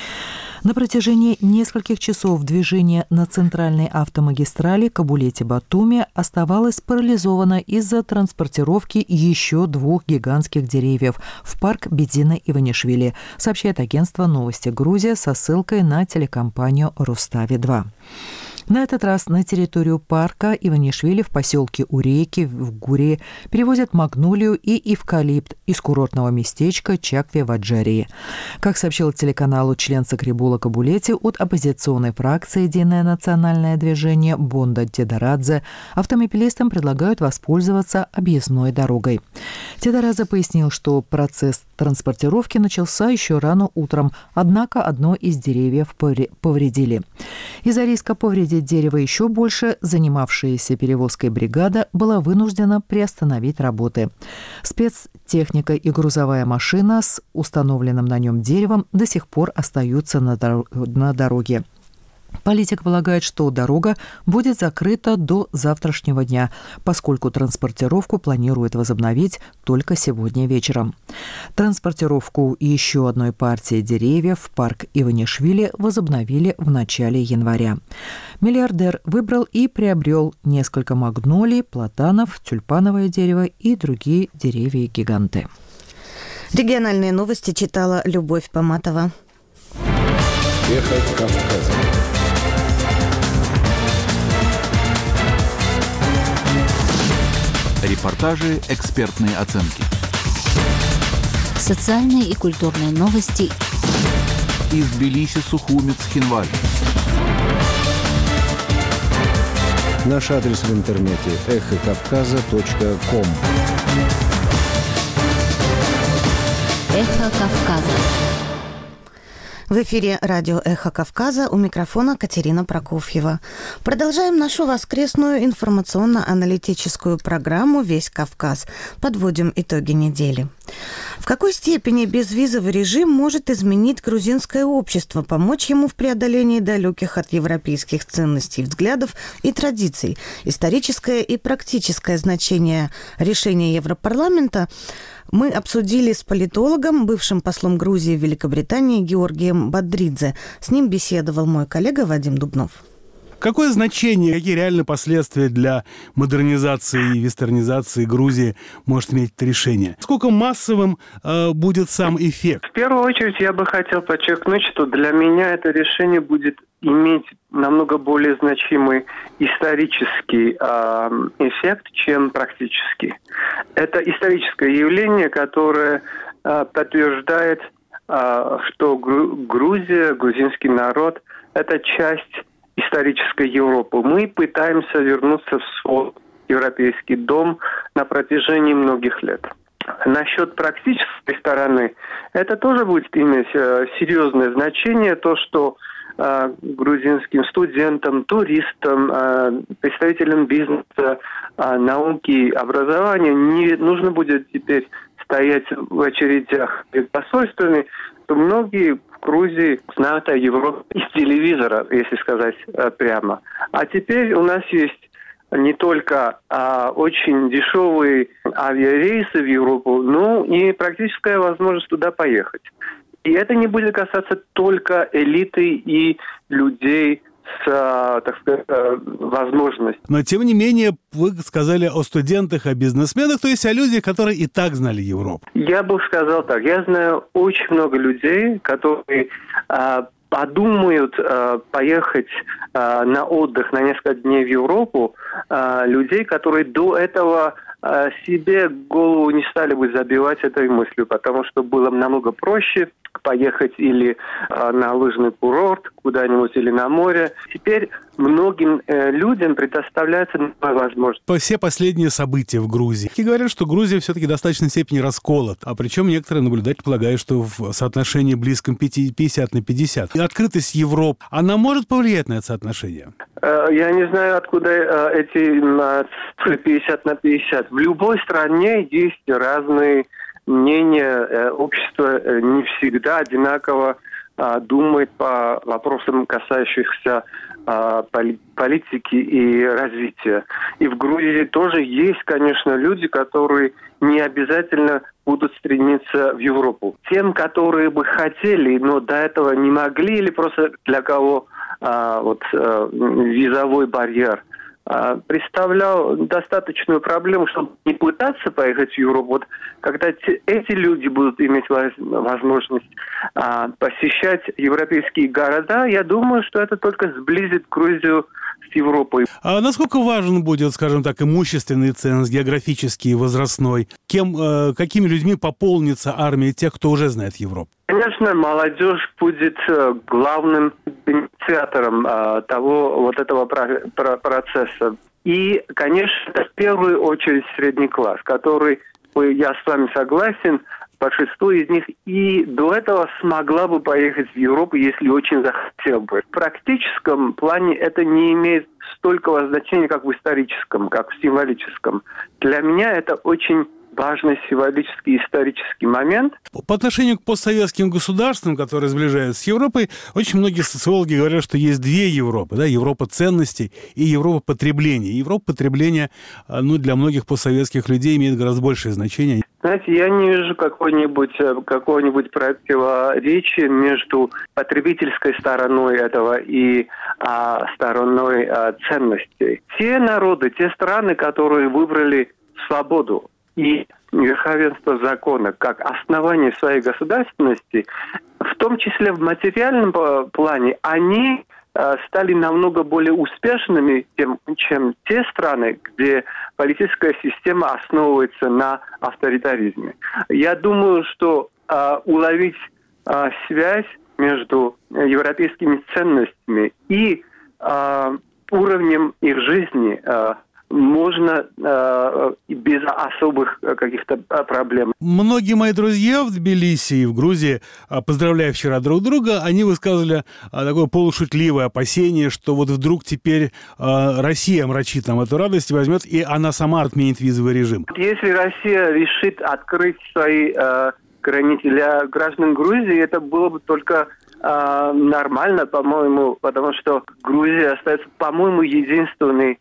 На протяжении нескольких часов движение на центральной автомагистрали Кабулете-Батуми оставалось парализовано из-за транспортировки еще двух гигантских деревьев в парк Бедина Иванишвили, сообщает агентство «Новости Грузия» со ссылкой на телекомпанию «Рустави-два». На этот раз на территорию парка Иванишвили в поселке Урейки в Гурии перевозят магнолию и эвкалипт из курортного местечка Чакве-Ваджарии. Как сообщил телеканалу член Сакрибула Кабулети от оппозиционной фракции «Единое национальное движение» Бонда Тедарадзе, автомобилистам предлагают воспользоваться объездной дорогой. Тедарадзе пояснил, что процесс транспортировки начался еще рано утром, однако одно из деревьев повредили. Из-за риска повредить дерево еще больше, занимавшаяся перевозкой бригада была вынуждена приостановить работы. Спецтехника и грузовая машина с установленным на нем деревом до сих пор остаются на, дор- на дороге. Политик полагает, что дорога будет закрыта до завтрашнего дня, поскольку транспортировку планирует возобновить только сегодня вечером. Транспортировку еще одной партии деревьев в парк Иванишвили возобновили в начале января. Миллиардер выбрал и приобрел несколько магнолий, платанов, тюльпановое дерево и другие деревья-гиганты. Региональные новости читала Любовь Баматова. Эхо Кавказа. Репортажи, экспертные оценки. Социальные и культурные новости. Из Тбилиси, Сухуми, Цхинваль. Наш адрес в интернете эхо кавказа точка ком. Эхо Кавказа. В эфире радио «Эхо Кавказа», у микрофона Катерина Прокофьева. Продолжаем нашу воскресную информационно-аналитическую программу «Весь Кавказ». Подводим итоги недели. В какой степени безвизовый режим может изменить грузинское общество, помочь ему в преодолении далеких от европейских ценностей, взглядов и традиций? Историческое и практическое значение решения Европарламента мы обсудили с политологом, бывшим послом Грузии в Великобритании Георгием Бодридзе. С ним беседовал мой коллега Вадим Дубнов. Какое значение, какие реальные последствия для модернизации и вестернизации Грузии может иметь это решение? Сколько массовым э, будет сам эффект? В первую очередь я бы хотел подчеркнуть, что для меня это решение будет иметь намного более значимый исторический э, эффект, чем практический. Это историческое явление, которое э, подтверждает, э, что Грузия, грузинский народ – это часть исторической Европы. Мы пытаемся вернуться в свой европейский дом на протяжении многих лет. Насчет практической стороны, это тоже будет иметь э, серьезное значение, то, что э, грузинским студентам, туристам, э, представителям бизнеса, э, науки, образования не нужно будет теперь стоять в очередях перед посольствами, то многие в Грузии знают о Европе из телевизора, если сказать э, прямо. А теперь у нас есть не только а, очень дешевые авиарейсы в Европу, но и практическая возможность туда поехать. И это не будет касаться только элиты и людей с, а, так сказать, возможностью. Но, тем не менее, вы сказали о студентах, о бизнесменах, то есть о людях, которые и так знали Европу. Я бы сказал так. Я знаю очень много людей, которые а, подумают э, поехать э, на отдых на несколько дней в Европу, э, людей, которые до этого э, себе голову не стали бы забивать этой мыслью, потому что было намного проще поехать или э, на лыжный курорт куда-нибудь, или на море. Теперь многим э, людям предоставляется новая возможность. По все последние события в Грузии. И говорят, что Грузия все-таки в достаточной степени расколота. А причем некоторые наблюдатели полагают, что в соотношении близком пятьдесят на пятьдесят. И открытость Европы, она может повлиять на это соотношение? Э, я не знаю, откуда э, эти цифры пятьдесят на пятьдесят. В любой стране есть разные мнение, общество не всегда одинаково а, думает по вопросам, касающихся а, поли- политики и развития. И в Грузии тоже есть, конечно, люди, которые не обязательно будут стремиться в Европу. Тем, которые бы хотели, но до этого не могли, или просто для кого а, вот, а, визовой барьер представлял достаточную проблему, чтобы не пытаться поехать в Европу. Вот когда те, эти люди будут иметь возможность а, посещать европейские города, я думаю, что это только сблизит Грузию с Европой. А насколько важен будет, скажем так, имущественный ценз, географический и возрастной? Кем, э, какими людьми пополнится армия тех, кто уже знает Европу? Конечно, молодежь будет главным инициатором а, того вот этого про- про- процесса. И, конечно, это в первую очередь средний класс, который, я с вами согласен, большинство из них и до этого смогла бы поехать в Европу, если очень захотел бы. В практическом плане это не имеет столького значения, как в историческом, как в символическом. Для меня это очень важный символический исторический момент. По отношению к постсоветским государствам, которые сближаются с Европой, очень многие социологи говорят, что есть две Европы. Да? Европа ценностей и Европа потребления. Европа потребления, ну, для многих постсоветских людей имеет гораздо большее значение. Знаете, я не вижу какой-нибудь, какой-нибудь противоречия между потребительской стороной этого и а, стороной а, ценностей. Те народы, те страны, которые выбрали свободу и верховенство закона как основание своей государственности, в том числе в материальном плане, они э, стали намного более успешными, тем, чем те страны, где политическая система основывается на авторитаризме. Я думаю, что э, уловить э, связь между европейскими ценностями и э, уровнем их жизни э, можно э, без особых каких-то проблем. Многие мои друзья в Тбилиси и в Грузии, поздравляя вчера друг друга, они высказывали такое полушутливое опасение, что вот вдруг теперь э, Россия омрачит нам эту радость, возьмет, и она сама отменит визовый режим. Если Россия решит открыть свои э, границы для граждан Грузии, это было бы только э, нормально, по-моему, потому что Грузия остается, по-моему, единственной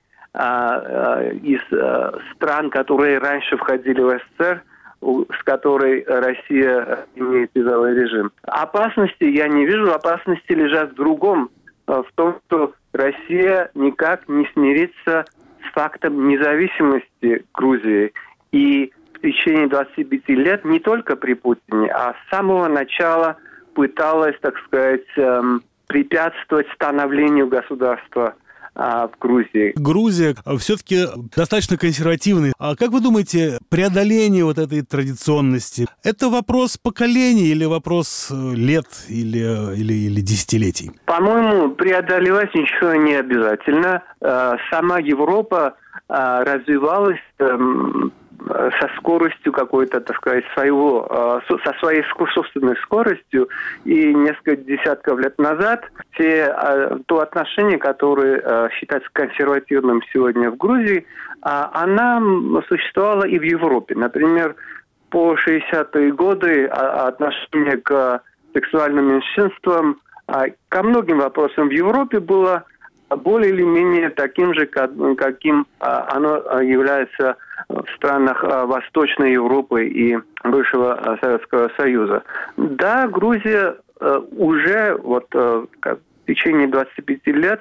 из стран, которые раньше входили в СССР, с которой Россия имеет визовый режим. Опасности я не вижу. Опасности лежат в другом. В том, что Россия никак не смирится с фактом независимости Грузии. И в течение двадцати пяти лет не только при Путине, а с самого начала пыталась, так сказать, эм, препятствовать становлению государства в Грузии. Грузия все-таки достаточно консервативная. А как вы думаете, преодоление вот этой традиционности – это вопрос поколений или вопрос лет или, или, или десятилетий? По-моему, преодолевать ничего не обязательно. Сама Европа развивалась со скоростью какой-то, так сказать, своего, со своей собственной скоростью, и несколько десятков лет назад те, то отношение, которое считается консервативным сегодня в Грузии, она существовала и в Европе. Например, по шестидесятые годы отношение к сексуальным меньшинствам, ко многим вопросам в Европе было более или менее таким же, каким оно является в странах Восточной Европы и бывшего Советского Союза. Да, Грузия уже вот в течение двадцати пяти лет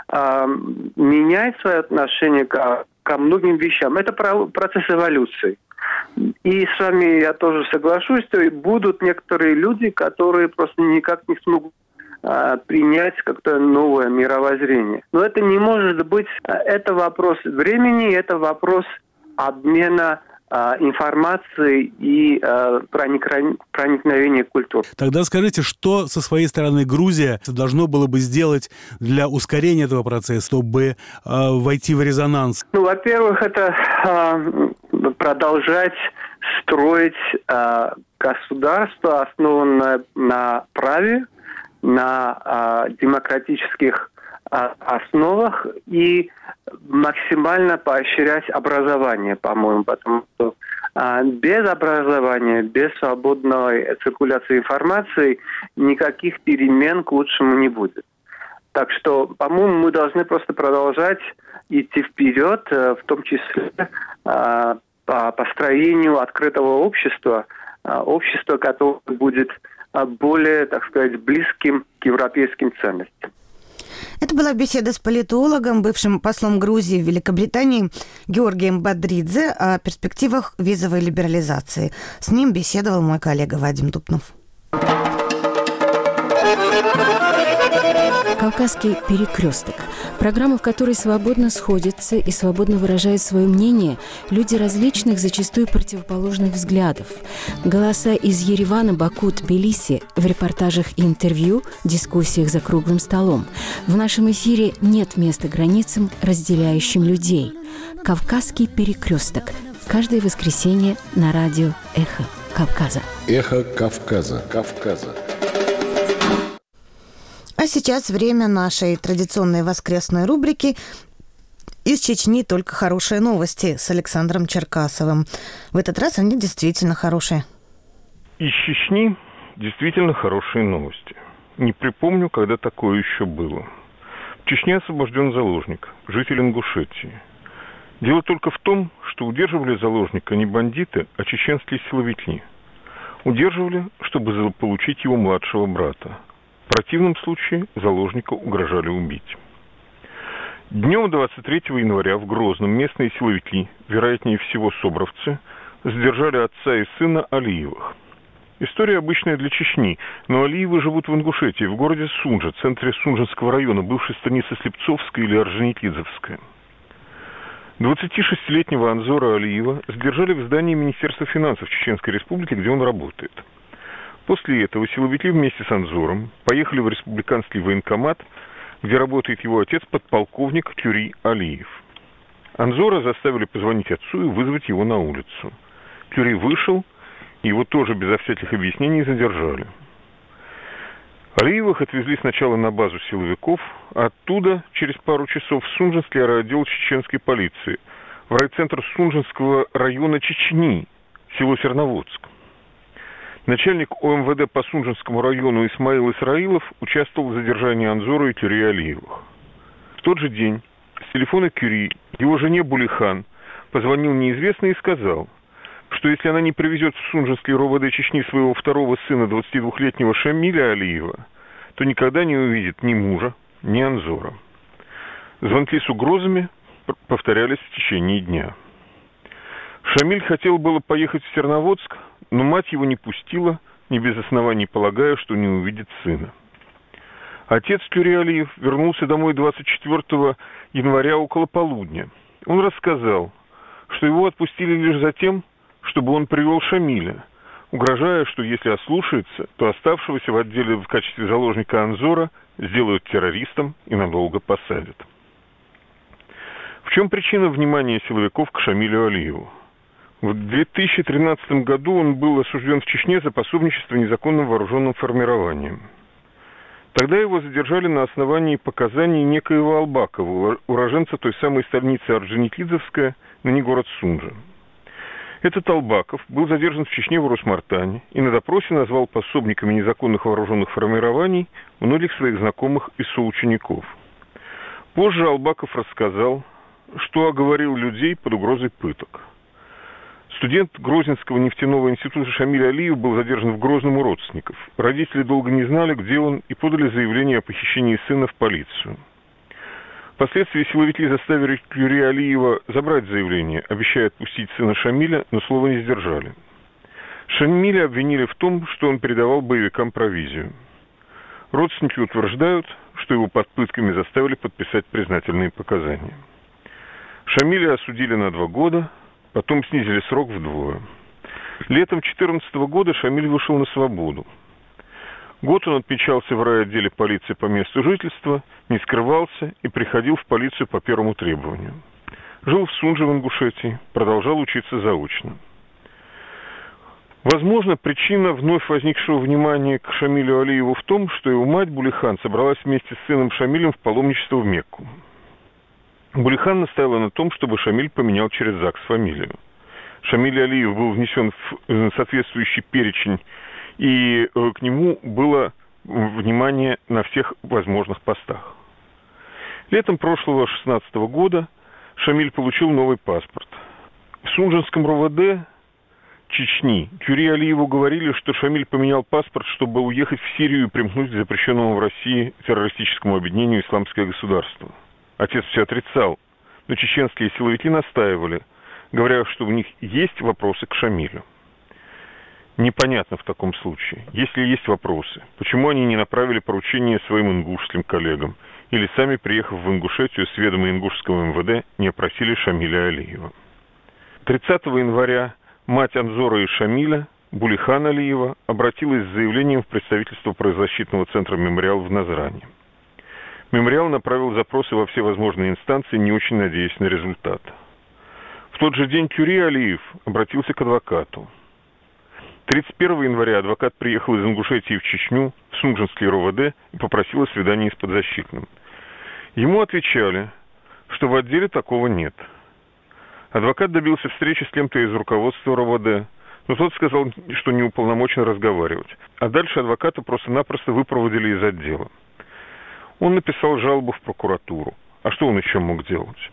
меняет свое отношение ко, ко многим вещам. Это процесс эволюции. И с вами я тоже соглашусь, что будут некоторые люди, которые просто никак не смогут принять как-то новое мировоззрение. Но это не может быть, это вопрос времени, это вопрос обмена а, информацией и а, проникновения, проникновения культур. Тогда скажите, что со своей стороны Грузия должно было бы сделать для ускорения этого процесса, чтобы а, войти в резонанс? Ну, во-первых, это а, продолжать строить а, государство, основанное на праве, на а, демократических а, основах и максимально поощрять образование, по-моему, потому что а, без образования, без свободной циркуляции информации никаких перемен к лучшему не будет. Так что, по-моему, мы должны просто продолжать идти вперед, в том числе а, по построению открытого общества, а, общества, которое будет более, так сказать, близким к европейским ценностям. Это была беседа с политологом, бывшим послом Грузии в Великобритании Георгием Бодридзе о перспективах визовой либерализации. С ним беседовал мой коллега Вадим Тупнов. «Кавказский перекресток» – программа, в которой свободно сходятся и свободно выражают свое мнение люди различных, зачастую противоположных взглядов. Голоса из Еревана, Баку, Тбилиси в репортажах и интервью, дискуссиях за круглым столом. В нашем эфире нет места границам, разделяющим людей. «Кавказский перекресток» – каждое воскресенье на радио «Эхо Кавказа». «Эхо Кавказа». Кавказа. А сейчас время нашей традиционной воскресной рубрики «Из Чечни только хорошие новости» с Александром Черкасовым. В этот раз они действительно хорошие. Из Чечни действительно хорошие новости. Не припомню, когда такое еще было. В Чечне освобожден заложник, житель Ингушетии. Дело только в том, что удерживали заложника не бандиты, а чеченские силовики. Удерживали, чтобы заполучить его младшего брата. В противном случае заложника угрожали убить. Днем двадцать третьего января в Грозном местные силовики, вероятнее всего собровцы, задержали отца и сына Алиевых. История обычная для Чечни, но Алиевы живут в Ингушетии, в городе Сунжа, центре Сунжинского района, бывшей станицы Слепцовская или Орджоникидзевская. двадцатишестилетнего Анзора Алиева задержали в здании Министерства финансов Чеченской Республики, где он работает. После этого силовики вместе с Анзором поехали в республиканский военкомат, где работает его отец, подполковник Тюри Алиев. Анзора заставили позвонить отцу и вызвать его на улицу. Тюри вышел, и его тоже безо всяких объяснений задержали. Алиевых отвезли сначала на базу силовиков, а оттуда через пару часов в Сунжинский аэроотдел чеченской полиции, в райцентр Сунжинского района Чечни, село Серноводск. Начальник ОМВД по Сунжинскому району Исмаил Исраилов участвовал в задержании Анзора и Кюри Алиевых. В тот же день с телефона Кюри его жене Булихан позвонил неизвестный и сказал, что если она не привезет в Сунжинский РОВД Чечни своего второго сына, двадцатидвухлетнего Шамиля Алиева, то никогда не увидит ни мужа, ни Анзора. Звонки с угрозами повторялись в течение дня. Шамиль хотел было поехать в Серноводск, но мать его не пустила, не без оснований полагая, что не увидит сына. Отец Кюри Алиев вернулся домой двадцать четвёртого января около полудня. Он рассказал, что его отпустили лишь за тем, чтобы он привел Шамиля, угрожая, что если ослушается, то оставшегося в отделе в качестве заложника Анзора сделают террористом и надолго посадят. В чем причина внимания силовиков к Шамилю Алиеву? В две тысячи тринадцатом году он был осужден в Чечне за пособничество незаконным вооруженным формированием. Тогда его задержали на основании показаний некоего Албакова, уроженца той самой столицы Орджоникидзевская, ныне город Сунжа. Этот Албаков был задержан в Чечне в Урус-Мартане и на допросе назвал пособниками незаконных вооруженных формирований многих своих знакомых и соучеников. Позже Албаков рассказал, что оговорил людей под угрозой пыток. Студент Грозненского нефтяного института Шамиль Алиев был задержан в Грозном у родственников. Родители долго не знали, где он, и подали заявление о похищении сына в полицию. Впоследствии силовики заставили Кюри Алиева забрать заявление, обещая отпустить сына Шамиля, но слова не сдержали. Шамиля обвинили в том, что он передавал боевикам провизию. Родственники утверждают, что его под пытками заставили подписать признательные показания. Шамиля осудили на два года, потом снизили срок вдвое. Летом две тысячи четырнадцатого года Шамиль вышел на свободу. Год он отмечался в райотделе полиции по месту жительства, не скрывался и приходил в полицию по первому требованию. Жил в Сунже в Ингушетии, продолжал учиться заочно. Возможно, причина вновь возникшего внимания к Шамилю Алиеву в том, что его мать Булихан собралась вместе с сыном Шамилем в паломничество в Мекку. Булихан настояла на том, чтобы Шамиль поменял через ЗАГС фамилию. Шамиль Алиев был внесен в соответствующий перечень, и к нему было внимание на всех возможных постах. Летом прошлого шестнадцатого года Шамиль получил новый паспорт. В Сунжинском РОВД Чечни Кюри Алиеву говорили, что Шамиль поменял паспорт, чтобы уехать в Сирию и примкнуть к запрещенному в России террористическому объединению «Исламское государство». Отец все отрицал, но чеченские силовики настаивали, говоря, что у них есть вопросы к Шамилю. Непонятно в таком случае, если есть вопросы, почему они не направили поручение своим ингушским коллегам или сами, приехав в Ингушетию с ведома ингушского эм вэ дэ, не опросили Шамиля Алиева. тридцатого января мать Анзора и Шамиля, Булихан Алиева, обратилась с заявлением в представительство правозащитного центра «Мемориал» в Назране. Мемориал направил запросы во все возможные инстанции, не очень надеясь на результат. В тот же день Кюри Алиев обратился к адвокату. тридцать первого января адвокат приехал из Ингушетии в Чечню, в Сунжинский РОВД, и попросил о свидании с подзащитным. Ему отвечали, что в отделе такого нет. Адвокат добился встречи с кем-то из руководства РОВД, но тот сказал, что не уполномочен разговаривать. А дальше адвоката просто-напросто выпроводили из отдела. Он написал жалобу в прокуратуру. А что он еще мог делать?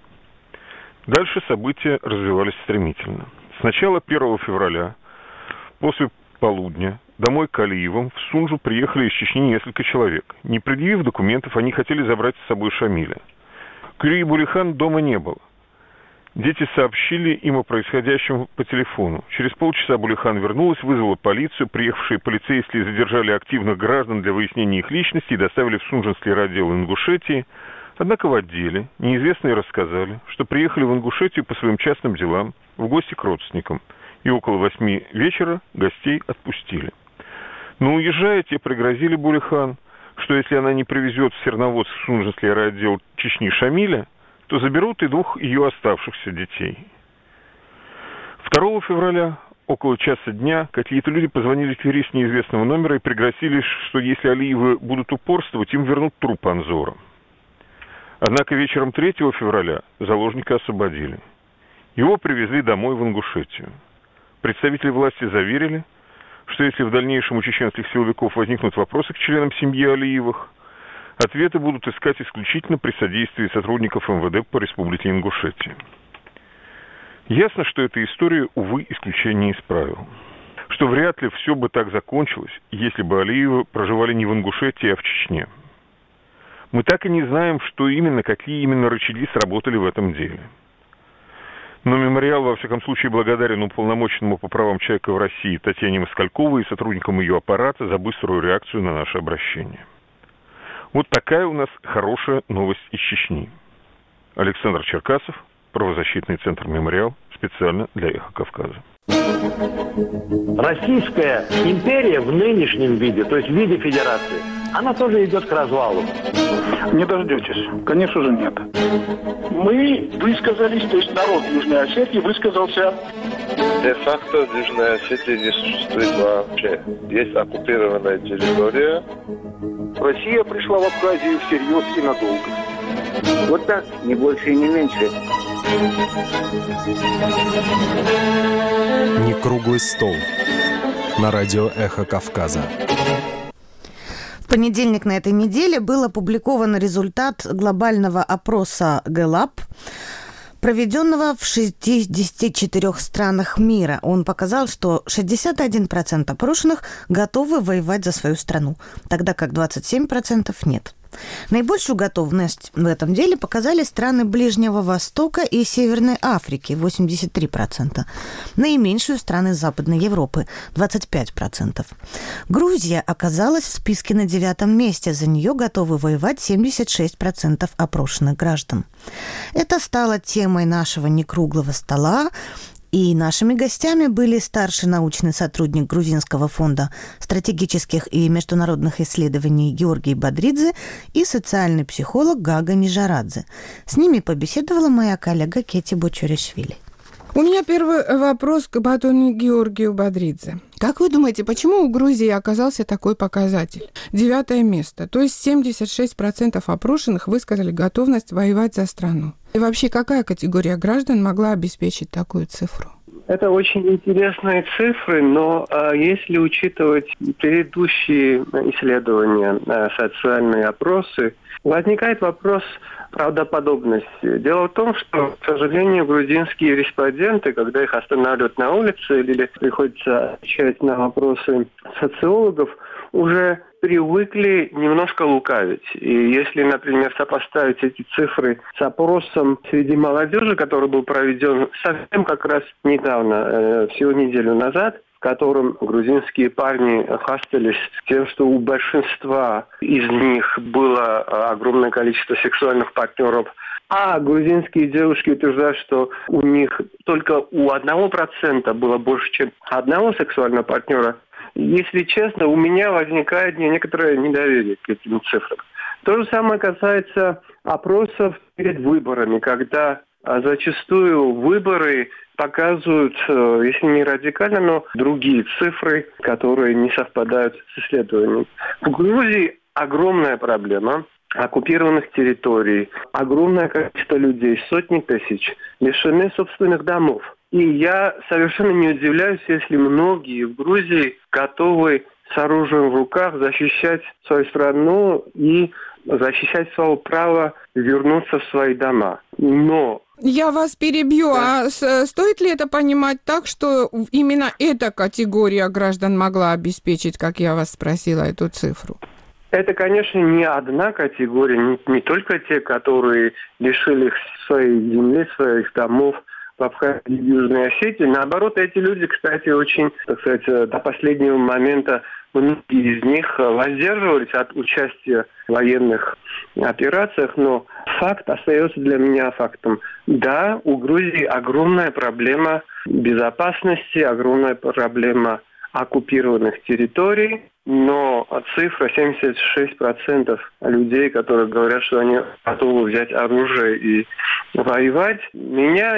Дальше события развивались стремительно. Сначала первого февраля, после полудня, домой к Алиевым в Сунжу приехали из Чечни несколько человек. Не предъявив документов, они хотели забрать с собой Шамиля. Кюри и Булихан дома не было. Дети сообщили им о происходящем по телефону. Через полчаса Булихан вернулась, вызвала полицию. Приехавшие полицейские задержали активных граждан для выяснения их личности и доставили в Сунжинский райотдел Ингушетии. Однако в отделе неизвестные рассказали, что приехали в Ингушетию по своим частным делам, в гости к родственникам. И около восьми вечера гостей отпустили. Но уезжая, те пригрозили Булихан, что если она не привезет в Серноводск в Сунжинский райотдел Чечни Шамиля, то заберут и двух ее оставшихся детей. второго февраля, около часа дня, какие-то люди позвонили Кюри с неизвестного номера и пригрозили, что если Алиевы будут упорствовать, им вернут труп Анзора. Однако вечером третьего февраля заложника освободили. Его привезли домой в Ингушетию. Представители власти заверили, что если в дальнейшем у чеченских силовиков возникнут вопросы к членам семьи Алиевых, ответы будут искать исключительно при содействии сотрудников эм вэ дэ по республике Ингушетия. Ясно, что эта история, увы, исключение из правил. Что вряд ли все бы так закончилось, если бы Алиевы проживали не в Ингушетии, а в Чечне. Мы так и не знаем, что именно, какие именно рычаги сработали в этом деле. Но мемориал, во всяком случае, благодарен уполномоченному по правам человека в России Татьяне Москальковой и сотрудникам ее аппарата за быструю реакцию на наше обращение. Вот такая у нас хорошая новость из Чечни. Александр Черкасов, правозащитный центр «Мемориал», специально для «Эхо Кавказа». Российская империя в нынешнем виде, то есть в виде федерации, она тоже идет к развалу. Не дождетесь. Конечно же, нет. Мы высказались, то есть народ Южной Осетии высказался. Де-факто Южная Осетия не существует вообще. Есть оккупированная территория. Россия пришла в Абхазию всерьез и надолго. Вот так, не больше и не меньше. Не круглый стол. На радио «Эхо Кавказа». В понедельник на этой неделе был опубликован результат глобального опроса Гэллап, проведенного в шестидесяти четырёх странах мира. Он показал, что шестьдесят один процент опрошенных готовы воевать за свою страну, тогда как двадцать семь процентов нет. Наибольшую готовность в этом деле показали страны Ближнего Востока и Северной Африки – восемьдесят три процента. Наименьшую – страны Западной Европы – двадцать пять процентов. Грузия оказалась в списке на девятом месте. За нее готовы воевать семьдесят шесть процентов опрошенных граждан. Это стало темой нашего некруглого стола. И нашими гостями были старший научный сотрудник Грузинского фонда стратегических и международных исследований Георгий Бодридзе и социальный психолог Гага Нижарадзе. С ними побеседовала моя коллега Кети Бочуришвили. У меня первый вопрос к Батону Георгию Бодридзе. Как вы думаете, почему у Грузии оказался такой показатель? Девятое место. То есть семьдесят шесть процентов опрошенных высказали готовность воевать за страну. И вообще, какая категория граждан могла обеспечить такую цифру? Это очень интересные цифры, но а, если учитывать предыдущие исследования, а, социальные опросы, возникает вопрос правдоподобности. Дело в том, что, к сожалению, грузинские респонденты, когда их останавливают на улице или приходится отвечать на вопросы социологов, уже привыкли немножко лукавить. И если, например, сопоставить эти цифры с опросом среди молодежи, который был проведен совсем как раз недавно, э, всего неделю назад, в котором грузинские парни хвастались тем, что у большинства из них было огромное количество сексуальных партнеров, а грузинские девушки утверждают, что у них только у одного процента было больше, чем одного сексуального партнера. Если честно, у меня возникает некоторое недоверие к этим цифрам. То же самое касается опросов перед выборами, когда зачастую выборы показывают, если не радикально, но другие цифры, которые не совпадают с исследованием. В Грузии огромная проблема оккупированных территорий, огромное количество людей, сотни тысяч, лишены собственных домов. И я совершенно не удивляюсь, если многие в Грузии готовы с оружием в руках защищать свою страну и защищать свое право вернуться в свои дома. Но... Я вас перебью. Да. А стоит ли это понимать так, что именно эта категория граждан могла обеспечить, как я вас спросила, эту цифру? Это, конечно, не одна категория, не, не только те, которые лишили своей земли, своих домов в Абхазии и Южной Осетии. Наоборот, эти люди, кстати, очень, так сказать, до последнего момента многие из них воздерживались от участия в военных операциях, но факт остается для меня фактом. Да, у Грузии огромная проблема безопасности, огромная проблема оккупированных территорий, но цифра семьдесят шесть процентов людей, которые говорят, что они готовы взять оружие и воевать, меня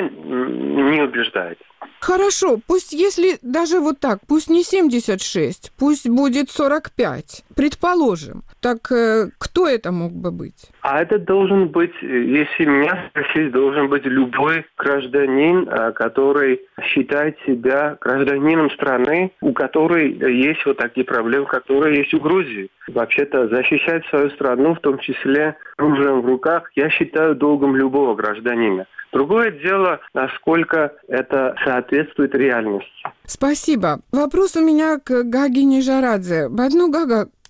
не убеждает. Хорошо, пусть если даже вот так, пусть не семьдесят шесть, пусть будет сорок пять, предположим. Так э, кто это мог бы быть? А это должен быть, если меня спросить, должен быть любой гражданин, который считает себя гражданином страны, у которой есть вот такие проблемы, которые есть у Грузии. Вообще-то защищать свою страну, в том числе оружием в руках, я считаю долгом любого гражданина. Другое дело, насколько это соответствует реальности. Спасибо. Вопрос у меня к Гаге Нижарадзе. Бадну Гага,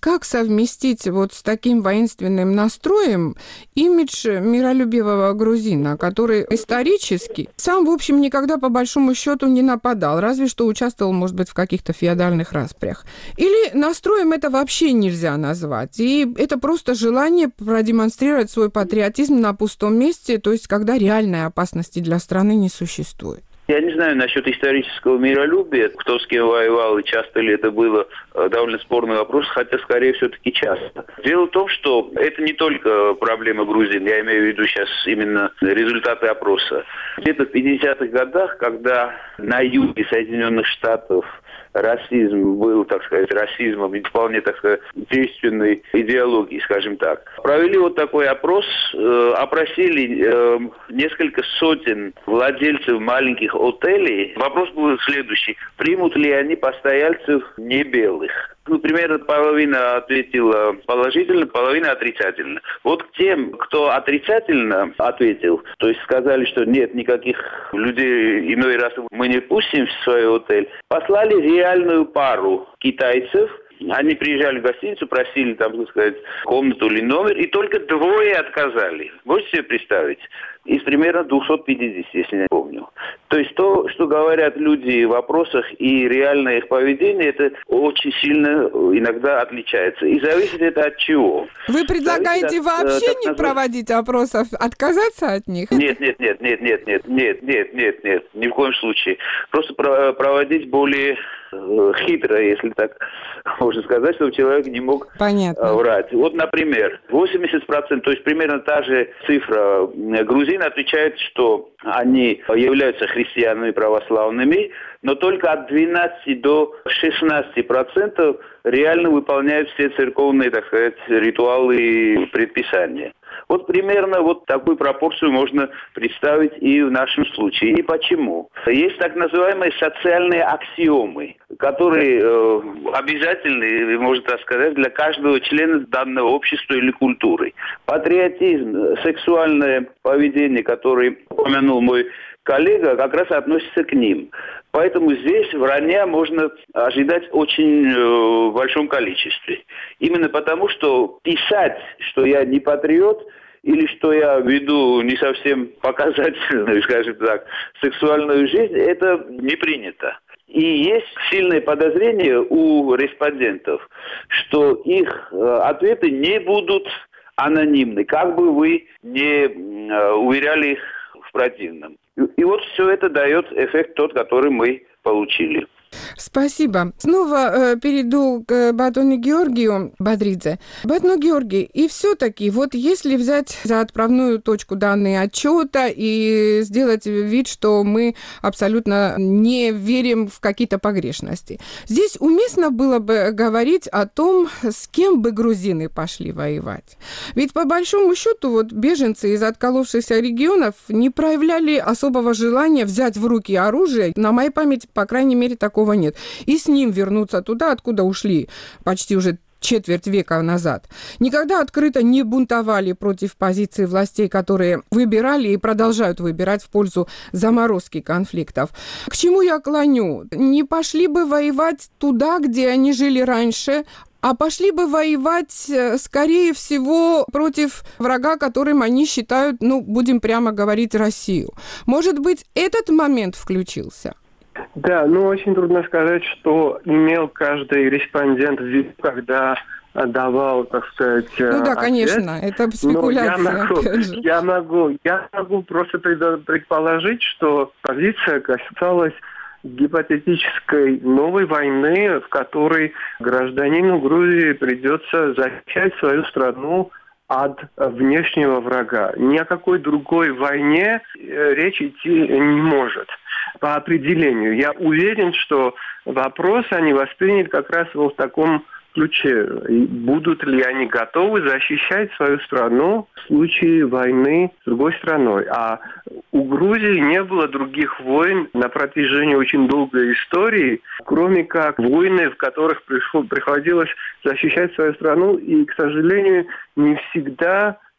как совместить вот с таким воинственным настроем имидж миролюбивого грузина, который исторически сам, в общем, никогда по большому счету не нападал, разве что участвовал, может быть, в каких-то феодальных распрях. Или настроем это вообще нельзя назвать. И это просто желание продемонстрировать свой патриотизм на пустом месте, то есть когда реальной опасности для страны не существует. Я не знаю насчет исторического миролюбия, кто с кем воевал и часто ли это было, довольно спорный вопрос, хотя скорее все-таки часто. Дело в том, что это не только проблема грузин, я имею в виду сейчас именно результаты опроса. Где-то в пятидесятых годах, когда на юге Соединенных Штатов расизм был, так сказать, расизмом, вполне, так сказать, действенной идеологией, скажем так. Провели вот такой опрос, э, опросили э, несколько сотен владельцев маленьких отелей. Вопрос был следующий. Примут ли они постояльцев не белых? Ну, примерно половина ответила положительно, половина отрицательно. Вот к тем, кто отрицательно ответил, то есть сказали, что нет, никаких людей иной раз мы не пустим в свой отель, послали реальную пару китайцев. Они приезжали в гостиницу, просили, там, так сказать, комнату или номер, и только двое отказали. Можете себе представить? Из примерно двести пятьдесят, если не помню. То есть то, что говорят люди в вопросах, и реальное их поведение, это очень сильно иногда отличается. И зависит это от чего? Вы предлагаете от, вообще не назов... проводить опросов, отказаться от них? Нет, нет, нет, нет, нет, нет, нет, нет, нет, нет, ни в коем случае. Просто про- проводить более э, хитро, если так можно сказать, чтобы человек не мог Понятно. врать. Вот, например, восемьдесят процентов, то есть примерно та же цифра грузин отвечает, что они являются христианами православными, но только от двенадцати до шестнадцати процентов реально выполняют все церковные, так сказать, ритуалы и предписания. Вот примерно вот такую пропорцию можно представить и в нашем случае. И почему? Есть так называемые социальные аксиомы, которые э, обязательны, можно так сказать, для каждого члена данного общества или культуры. Патриотизм, сексуальное поведение, которое упомянул мой коллега, как раз относится к ним. Поэтому здесь вранья можно ожидать очень э, в большом количестве. Именно потому, что писать, что я не патриот, или что я веду не совсем показательную, скажем так, сексуальную жизнь, это не принято. И есть сильное подозрение у респондентов, что их э, ответы не будут анонимны, как бы вы не э, уверяли их в противном. И вот все это дает эффект тот, который мы получили. Спасибо. Снова э, перейду к Батону Георгию Бодридзе. Батон Георгий, и все-таки, вот если взять за отправную точку данные отчета и сделать вид, что мы абсолютно не верим в какие-то погрешности, здесь уместно было бы говорить о том, с кем бы грузины пошли воевать. Ведь по большому счету вот беженцы из отколовшихся регионов не проявляли особого желания взять в руки оружие. На моей памяти, по крайней мере, такого нет. И с ним вернуться туда, откуда ушли почти уже четверть века назад. Никогда открыто не бунтовали против позиций властей, которые выбирали и продолжают выбирать в пользу заморозки конфликтов. К чему я клоню? Не пошли бы воевать туда, где они жили раньше, а пошли бы воевать, скорее всего, против врага, которым они считают, ну, будем прямо говорить, Россию. Может быть, этот момент включился? Да, ну очень трудно сказать, что имел каждый респондент в виду, когда давал, так сказать, ну да, ответ. Конечно, это спекуляция. Я могу, я могу, я могу просто предположить, что позиция касалась гипотетической новой войны, в которой гражданину Грузии придется защищать свою страну от внешнего врага. Ни о какой другой войне речь идти не может. По определению. Я уверен, что вопрос они восприняли как раз вот в таком ключе. И будут ли они готовы защищать свою страну в случае войны с другой страной. А у Грузии не было других войн на протяжении очень долгой истории, кроме как войны, в которых пришло, приходилось защищать свою страну. И, к сожалению, не всегда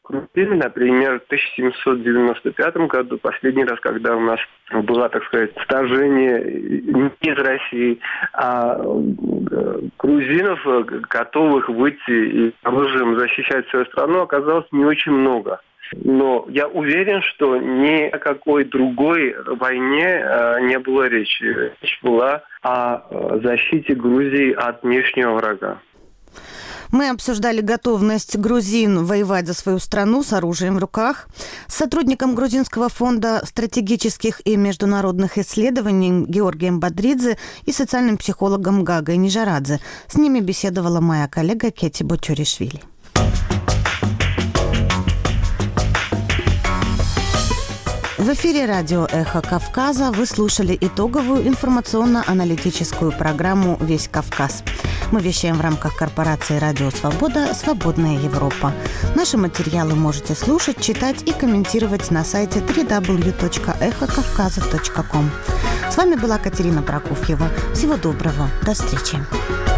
грузины, например, в тысяча семьсот девяносто пятом году, последний раз, когда у нас было, так сказать, вторжение не из России, а грузинов, готовых выйти и оружием защищать свою страну, оказалось не очень много. Но я уверен, что ни о какой другой войне э, не было речи. Речь была о защите Грузии от внешнего врага. Мы обсуждали готовность грузин воевать за свою страну с оружием в руках с сотрудником Грузинского фонда стратегических и международных исследований Георгием Бодридзе и социальным психологом Гагой Нижарадзе. С ними беседовала моя коллега Кети Бочуришвили. В эфире радио «Эхо Кавказа» вы слушали итоговую информационно-аналитическую программу «Весь Кавказ». Мы вещаем в рамках корпорации «Радио Свобода. Свободная Европа». Наши материалы можете слушать, читать и комментировать на сайте дабл ю дабл ю дабл ю точка эхо кавказа точка ком. С вами была Катерина Прокофьева. Всего доброго. До встречи.